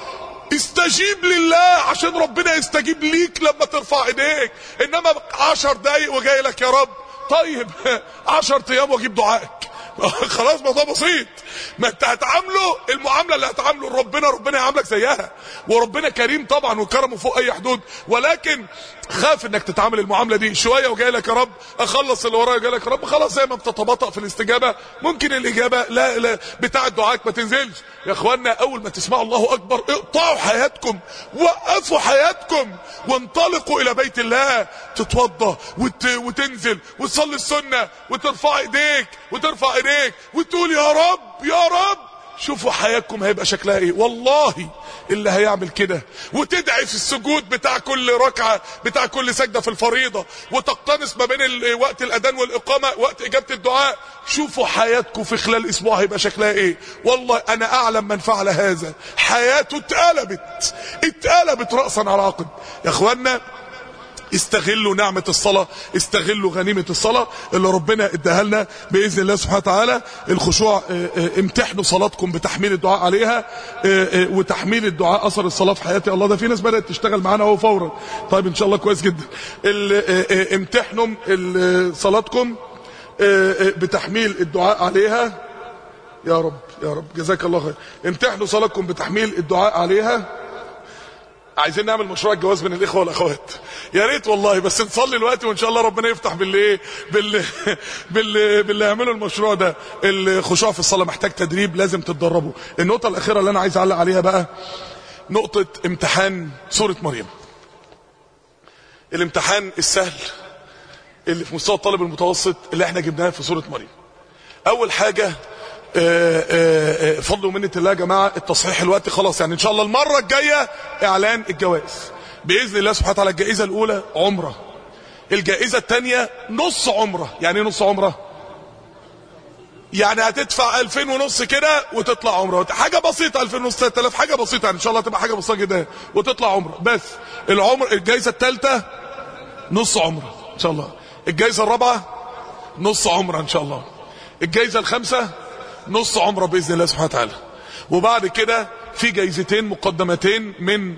استجيب لله عشان ربنا يستجيب ليك لما ترفع ايديك. انما عشر دقايق وجاي لك يا رب، طيب عشر ايام واجيب دعائك. خلاص الموضوع بسيط. ما انت هتعامله المعامله اللي هتعامله ربنا ربنا يعاملك زيها. وربنا كريم طبعا وكرمه فوق اي حدود، ولكن خاف انك تتعامل المعامله دي شويه وجاي لك يا رب اخلص اللي ورايا، جاي لك يا رب خلاص. زي ما بتتباطأ في الاستجابه ممكن الاجابه لا لا بتاع دعائك ما تنزلش. يا اخوانا اول ما تسمعوا الله اكبر اقطعوا حياتكم، وقفوا حياتكم وانطلقوا الى بيت الله. تتوضى وت... وتنزل وتصلي السنه وترفع ايديك وترفع ايديك وتقول يا رب يا رب. شوفوا حياتكم هيبقى شكلها ايه. والله اللي هيعمل كده وتدعي في السجود بتاع كل ركعة بتاع كل سجدة في الفريضة وتقتنص ما بين وقت الاذان والاقامة وقت اجابة الدعاء، شوفوا حياتكم في خلال اسبوع هيبقى شكلها ايه. والله انا اعلم من فعل هذا حياته اتقلبت اتقلبت رأسا على عقب. يا اخوانا استغلوا نعمة الصلاة، استغلوا غنيمة الصلاة اللي ربنا اداها لنا بإذن الله سبحانه وتعالى. الخشوع اه اه امتحنوا صلاتكم بتحميل الدعاء عليها اه وتحميل الدعاء أثر الصلاة في حياتي. الله ده في ناس بدأت تشتغل معانا اهو فورا. طيب ان شاء الله كويس جدا. امتحنوا صلاتكم بتحميل الدعاء عليها يا رب يا رب جزاك الله خير. امتحنوا صلاتكم بتحميل الدعاء عليها. عايزين نعمل مشروع الجواز بين الاخوه والاخوات يا ريت والله، بس نصلي الوقت وان شاء الله ربنا يفتح باللي ايه باللي باللي باللي يعملوا المشروع ده. الخشوع في الصلاه محتاج تدريب، لازم تتدربوا. النقطه الاخيره اللي انا عايز اعلق عليها بقى نقطه امتحان سوره مريم. الامتحان السهل اللي في مستوى الطالب المتوسط اللي احنا جبناه في سوره مريم. اول حاجه آآ آآ فضل ومنة الله يا جماعة التصحيح الوقت خلاص. يعني ان شاء الله المرة الجاية اعلان الجوائز بإذن الله سبحانه وتعالى. الجائزة الاولى عمرة، الجائزة الثانية نص عمرة. يعني نص عمرة يعني هتدفع الفين ونص كده وتطلع عمرة. حاجة بسيطة الفين ونص ثلاثة آلاف حاجة بسيطة يعني ان شاء الله تبقى حاجة بسيطة جدا وتطلع عمرة. بس العمر الجائزة الثالثة نص عمرة ان شاء الله. الجائزة الرابعة نص عمرة ان شاء الله. الجائزة الخامسة نص عمره باذن الله سبحانه وتعالى. وبعد كده في جايزتين مقدمتين من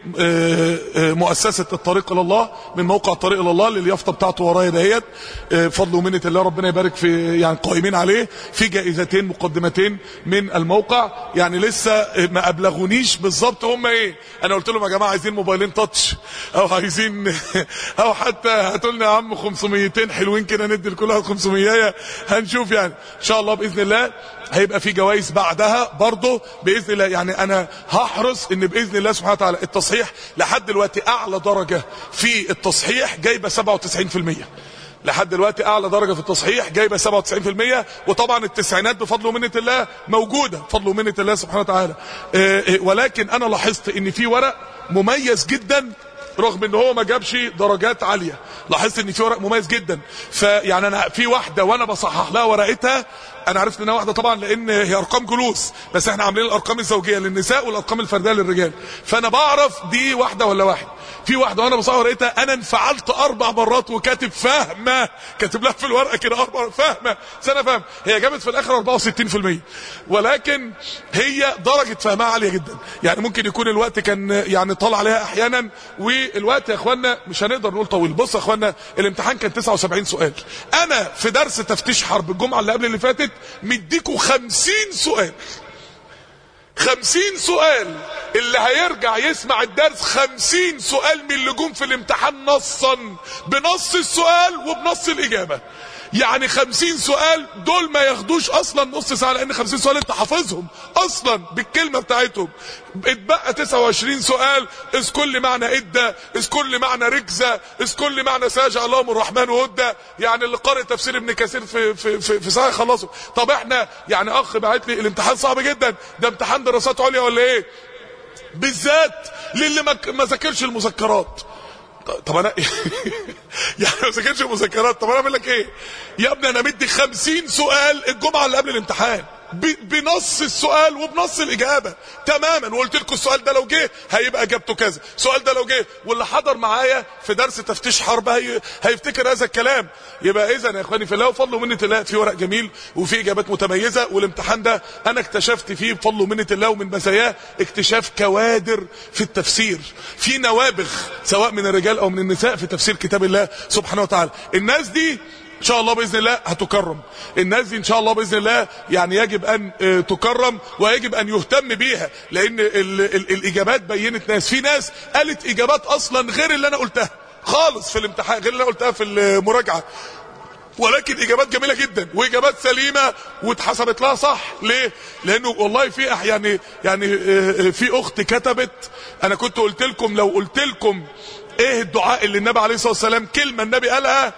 مؤسسة الطريق الى الله، من موقع الطريق الى الله، اللي اليافطة بتاعته ورايا دهيت، فضل ومنة الله ربنا يبارك في يعني قائمين عليه. في جائزتين مقدمتين من الموقع، يعني لسه ما ابلغونيش بالظبط هم ايه. انا قلت لهم يا جماعه عايزين موبايلين تاتش، او عايزين او حتى هاتوا لنا يا عم خمسميتين حلوين كده ندي لكل واحد خمسمية، هنشوف يعني ان شاء الله باذن الله. هيبقى في جوائز بعدها برضه باذن الله. يعني انا هحرص ان باذن الله سبحانه وتعالى التصحيح لحد دلوقتي اعلى درجه في التصحيح جايبه سبعة وتسعين في المية. لحد دلوقتي اعلى درجه في التصحيح جايبه سبعة وتسعين في المية، وطبعا التسعينات بفضل ومنه الله موجوده بفضل ومنه الله سبحانه وتعالى. ولكن انا لاحظت ان في ورق مميز جدا رغم ان هو ما جابش درجات عاليه. لاحظت ان في ورق مميز جدا. فيعني انا في واحده وانا بصحح لها ورقتها انا عرفت انها واحده طبعا لان هي ارقام جلوس، بس احنا عاملين الارقام الزوجيه للنساء والارقام الفرديه للرجال، فانا بعرف دي واحده ولا واحد. في واحده وانا بصحح ورقتها انا انفعلت اربع مرات وكاتب فاهمه، كاتب لها في الورقه كده اربع فاهمه سنه فاهم. هي جابت في الاخر اربعة وستين في المية، ولكن هي درجه فهمها عاليه جدا. يعني ممكن يكون الوقت كان يعني طالع عليها احيانا، والوقت يا اخوانا مش هنقدر نقول طويل. بص يا اخوانا الامتحان كان تسعة وسبعين سؤال، انا في درس تفتيش حرب الجمعه اللي قبل اللي فاتت مديكوا خمسين سؤال. خمسين سؤال، اللي هيرجع يسمع الدرس خمسين سؤال من اللي جم في الامتحان نصا بنص السؤال وبنص الاجابه. يعني خمسين سؤال دول ما ياخدوش اصلا نص ساعه، لان خمسين سؤال انت حافظهم اصلا بالكلمه بتاعتهم. اتبقى تسعة وعشرين سؤال، اذ كل معنى ادى، اذ كل معنى ركزه، اذ كل معنى ساجع اللهم الرحمن وهدى. يعني اللي قارئ تفسير ابن كثير في في في, في ساعه يخلصه. طب احنا يعني اخ بعت لي الامتحان صعب جدا، ده امتحان دراسات عليا ولا ايه؟ بالذات للي ما ذاكرش المذكرات. طب انا يعني ما ذاكرش المذكرات، طب انا اعمل لك ايه يا ابني؟ انا مدي خمسين سؤال الجمعه اللي قبل الامتحان بنص السؤال وبنص الاجابه تماما، وقلت لكم السؤال ده لو جه هيبقى اجابته كذا، السؤال ده لو جه. واللي حضر معايا في درس تفتيش حرب هي هيفتكر هذا الكلام. يبقى اذا يا اخواني في الله وفضل ومنه الله في ورق جميل وفي اجابات متميزه. والامتحان ده انا اكتشفت فيه بفضل ومنه الله ومن مزاياه اكتشاف كوادر في التفسير، في نوابغ سواء من الرجال او من النساء في تفسير كتاب الله سبحانه وتعالى. الناس دي ان شاء الله باذن الله هتكرم. الناس دي ان شاء الله باذن الله يعني يجب ان تكرم ويجب ان يهتم بيها، لان ال ال الاجابات بينت ناس. في ناس قالت اجابات اصلا غير اللي انا قلتها خالص في الامتحان، غير اللي انا قلتها في المراجعه، ولكن اجابات جميله جدا واجابات سليمه واتحسبت لها صح. ليه؟ لانه والله في يعني يعني في اخت كتبت، انا كنت قلت لكم لو قلت لكم ايه الدعاء اللي النبي عليه الصلاه والسلام كلمه النبي قالها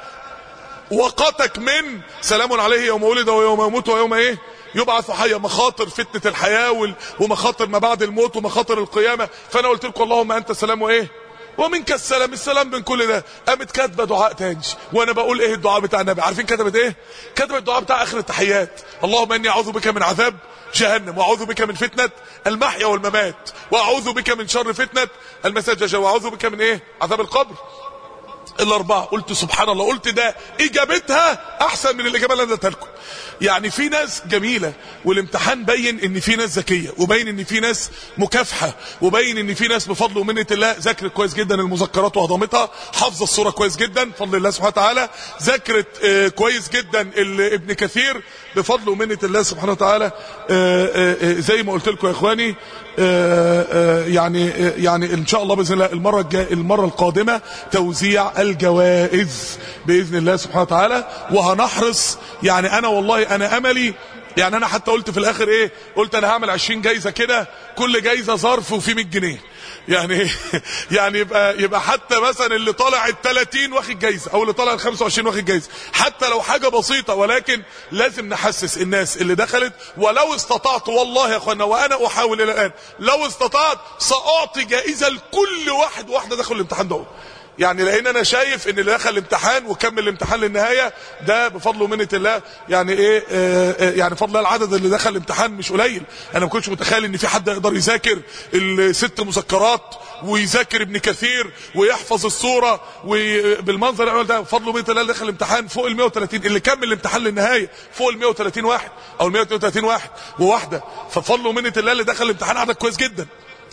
وقتك من سلام عليه يوم ولد ويوم يموت ويوم ايه يبعث حيا، مخاطر فتنه الحياه ومخاطر ما بعد الموت ومخاطر القيامه. فانا قلت لكم اللهم انت السلام وايه ومنك السلام، السلام من كل ده. قامت كاتبه دعاء تاني وانا بقول ايه الدعاء بتاع النبي. عارفين كتبت ايه؟ كتبت الدعاء بتاع اخر التحيات، اللهم اني اعوذ بك من عذاب جهنم، واعوذ بك من فتنه المحيا والممات، واعوذ بك من شر فتنه المساء الدجال، واعوذ بك من ايه عذاب القبر. الاربعه. قلت سبحان الله، قلت ده اجابتها احسن من الاجابه اللي انا اديتها لكم. يعني في ناس جميله، والامتحان بين ان في ناس ذكيه، وبين ان في ناس مكافحه، وبين ان في ناس بفضل ومنه الله ذاكرت كويس جدا المذكرات وهضمتها، حافظه الصوره كويس جدا بفضل الله سبحانه وتعالى، ذاكرت آه كويس جدا ابن كثير بفضل ومنه الله سبحانه وتعالى. آه آه زي ما قلت لكم يا اخواني آه آه يعني آه يعني ان شاء الله باذن الله المره الجايه المره القادمه توزيع الجوائز باذن الله سبحانه وتعالى. وهنحرص، يعني انا والله انا املي، يعني انا حتى قلت في الاخر ايه، قلت انا هعمل عشرين جايزه كده، كل جايزه ظرف وفيه مية جنيه، يعني يعني يبقى يبقى حتى مثلا اللي طالع التلاتين واخد جايزه، او اللي طالع الخمسة وعشرين واخد جايزه، حتى لو حاجه بسيطه. ولكن لازم نحسس الناس اللي دخلت. ولو استطعت والله يا اخوانا، وانا احاول الى الان، لو استطعت ساعطي جائزه لكل واحد واحده دخل الامتحان ده. يعني لان انا شايف ان اللي دخل الامتحان وكمل الامتحان للنهايه ده بفضل ومنه الله، يعني ايه آه يعني فضل العدد اللي دخل الامتحان مش قليل. انا ما كنتش متخيل ان في حد يقدر يذاكر الست مذكرات ويذاكر ابن كثير ويحفظ الصوره وبالمنظر ده. بفضل ومنه الله اللي دخل الامتحان فوق ال مية وتلاتين، اللي كمل الامتحان للنهايه فوق ال مية وتلاتين واحد او ال مية واتنين وتلاتين واحد وواحده. ففضل ومنه الله اللي دخل الامتحان عدد كويس جدا.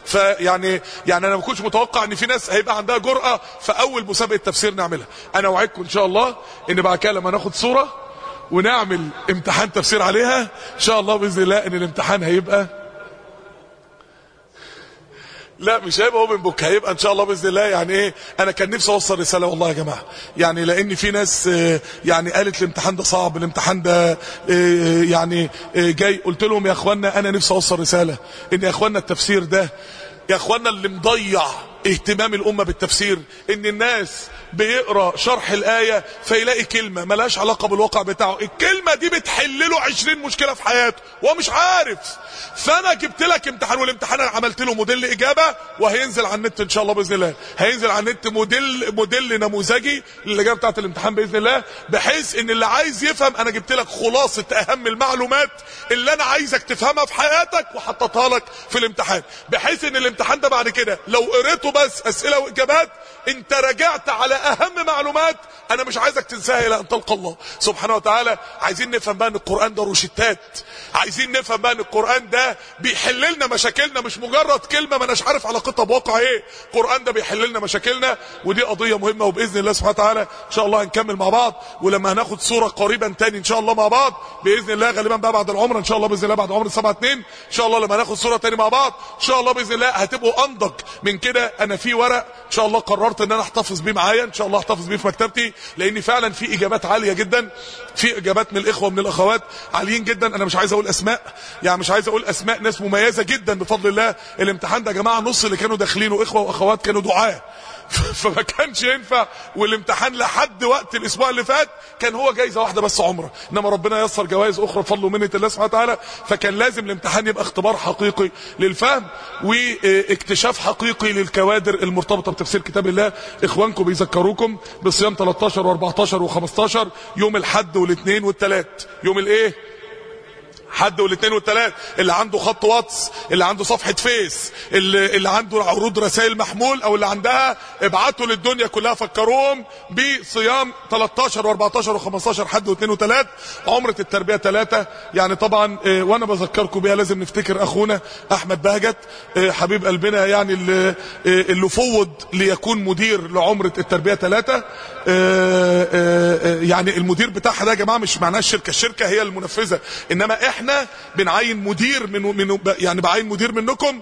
فيعني يعني انا ما كنتش متوقع ان في ناس هيبقى عندها جرأة في اول مسابقة تفسير نعملها. انا اوعدكم ان شاء الله ان بعد كده لما ناخد صورة ونعمل امتحان تفسير عليها ان شاء الله باذن الله ان الامتحان هيبقى لا مش هيبقى اوبن بوك، هيبقى ان شاء الله باذن الله. يعني ايه، انا كان نفسي اوصل رساله والله يا جماعه، يعني لان في ناس يعني قالت الامتحان ده صعب، الامتحان ده يعني جاي. قلت لهم يا اخوانا انا نفسي اوصل رساله ان يا اخوانا التفسير ده يا اخوانا اللي مضيع اهتمام الامه بالتفسير ان الناس بيقرا شرح الايه فيلاقي كلمه ملهاش علاقه بالواقع بتاعه، الكلمه دي بتحل له عشرين مشكله في حياته وهو مش عارف. فانا جبت لك امتحان، والامتحان انا عملت له موديل اجابه وهينزل على النت ان شاء الله باذن الله، هينزل على النت موديل موديل نموذجي للاجابه بتاعه الامتحان باذن الله، بحيث ان اللي عايز يفهم انا جبت لك خلاصه اهم المعلومات اللي انا عايزك تفهمها في حياتك وحطيتها لك في الامتحان، بحيث ان الامتحان ده بعد كده لو قريته بس اسئله واجابات انت رجعت على اهم معلومات انا مش عايزك تنساها الى ان تلقى الله سبحانه وتعالى. عايزين نفهم بقى ان القران ده روشتات، عايزين نفهم بقى ان القران ده بيحل لنا مشاكلنا، مش مجرد كلمه ما اناش عارف علاقتها بواقع ايه، القران ده بيحل لنا مشاكلنا، ودي قضيه مهمه. وباذن الله سبحانه وتعالى ان شاء الله هنكمل مع بعض، ولما هناخد صوره قريبا تاني ان شاء الله مع بعض باذن الله، غالبا بقى بعد العمره ان شاء الله باذن الله، بعد عمره سبعة اتنين ان شاء الله لما هناخد صوره تاني مع بعض ان شاء الله باذن الله هتبقوا انضج من كده. انا في ورق ان شاء الله قررت ان انا احتفظ بيه معايا، ان شاء الله احتفظ بيه في مكتبتي، لان فعلا في اجابات عاليه جدا، في اجابات من الاخوه ومن الاخوات عاليين جدا. انا مش عايز اقول اسماء، يعني مش عايز اقول اسماء ناس مميزه جدا بفضل الله. الامتحان ده يا جماعه نص اللي كانوا داخلينه اخوه واخوات كانوا دعاه فما كانش ينفع، والامتحان لحد وقت الاسبوع اللي فات كان هو جايزه واحده بس عمره، انما ربنا ييسر جوائز اخرى بفضل ومنه الله سبحانه وتعالى. فكان لازم الامتحان يبقى اختبار حقيقي للفهم واكتشاف حقيقي للكوادر المرتبطه بتفسير كتاب الله. اخوانكم بيذكروكم بصيام تلتاشر واربعتاشر وخمستاشر يوم الحد والاثنين والثلاث، يوم الايه حد والاثنين والثلاث، اللي عنده خط واتس، اللي عنده صفحة فيس، اللي, اللي عنده عروض رسائل محمول او اللي عندها، ابعتوا للدنيا كلها فكروهم بصيام تلتاشر واربعتاشر وخمستاشر حد واثنين وثلاث، عمرة التربية ثلاثة. يعني طبعا اه وانا بذكركم بيها لازم نفتكر اخونا احمد بهجت اه حبيب قلبنا، يعني اللي, اه اللي فوض ليكون مدير لعمرة التربية ثلاثة. اه اه يعني المدير بتاعها ده يا جماعة مش معناه الشركة، الشركة هي المنفذة، انما احنا بنعين مدير من, من يعني بعين مدير منكم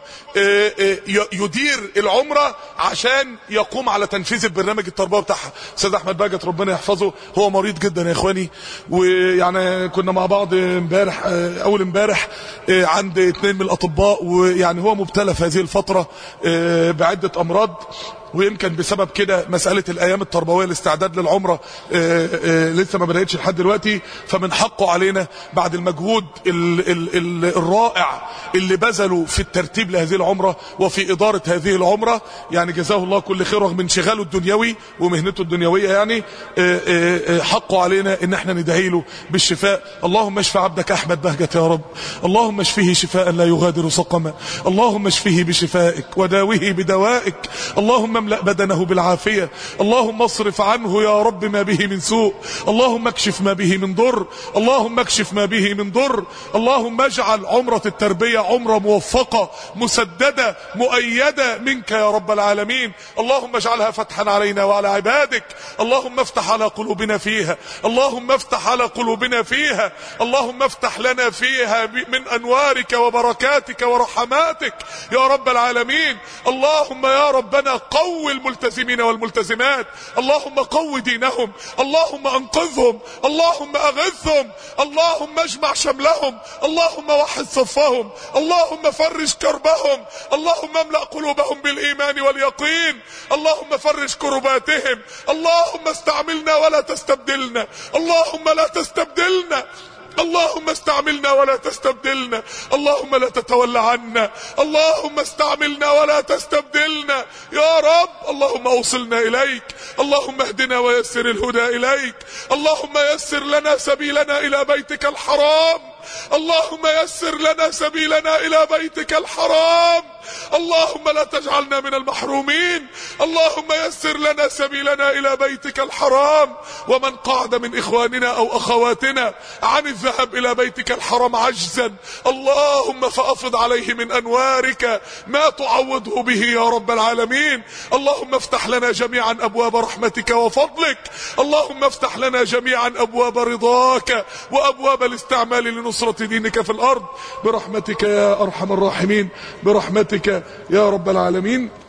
يدير العمرة عشان يقوم على تنفيذ البرنامج التربوي بتاعها. استاذ احمد باجت ربنا يحفظه، هو مريض جدا يا اخواني، ويعني كنا مع بعض امبارح اول امبارح عند اثنين من الاطباء، ويعني هو مبتلى في هذه الفترة بعدة امراض، ويمكن بسبب كده مسألة الأيام التربوية الاستعداد للعمرة آآ آآ لسه ما بدأتش لحد دلوقتي. فمن حقه علينا بعد المجهود ال ال ال الرائع اللي بذلوا في الترتيب لهذه العمرة وفي إدارة هذه العمرة، يعني جزاه الله كل خير رغم انشغاله الدنيوي ومهنته الدنيوية، يعني آآ آآ حقه علينا ان احنا ندعي له بالشفاء. اللهم اشف عبدك احمد بهجت يا رب، اللهم اشفه شفاء لا يغادر سقما، اللهم اشفه بشفائك وداوه بدوائك، اللهم املأ بدنه بالعافية، اللهم اصرف عنه يا رب ما به من سوء، اللهم اكشف ما به من ضر، اللهم اكشف ما به من ضر، اللهم اجعل عمرة التربية عمرة موفقة مسددة مؤيدة منك يا رب العالمين، اللهم اجعلها فتحا علينا وعلى عبادك، اللهم افتح على قلوبنا فيها، اللهم افتح على قلوبنا فيها، اللهم افتح لنا فيها من انوارك وبركاتك ورحماتك يا رب العالمين. اللهم يا ربنا قو الملتزمين والملتزمات، اللهم قو دينهم، اللهم انقذهم، اللهم اغثهم، اللهم اجمع شملهم، اللهم وحد صفهم، اللهم فرج كربهم، اللهم املأ قلوبهم بالايمان واليقين، اللهم فرج كرباتهم، اللهم استعملنا ولا تستبدلنا، اللهم لا تستبدلنا، اللهم استعملنا ولا تستبدلنا، اللهم لا تتولى عنا، اللهم استعملنا ولا تستبدلنا يا رب. اللهم اوصلنا اليك، اللهم اهدنا ويسر الهدى اليك، اللهم يسر لنا سبيلنا الى بيتك الحرام، اللهم يسر لنا سبيلنا الى بيتك الحرام. اللهم لا تجعلنا من المحرومين. اللهم يسر لنا سبيلنا الى بيتك الحرام. ومن قعد من اخواننا او اخواتنا عن الذهاب الى بيتك الحرام عجزا، اللهم فافض عليه من انوارك ما تعوضه به يا رب العالمين. اللهم افتح لنا جميعا ابواب رحمتك وفضلك. اللهم افتح لنا جميعا ابواب رضاك وابواب الاستعمال لنصرة دينك في الارض برحمتك يا ارحم الراحمين، برحمتك يا رب العالمين.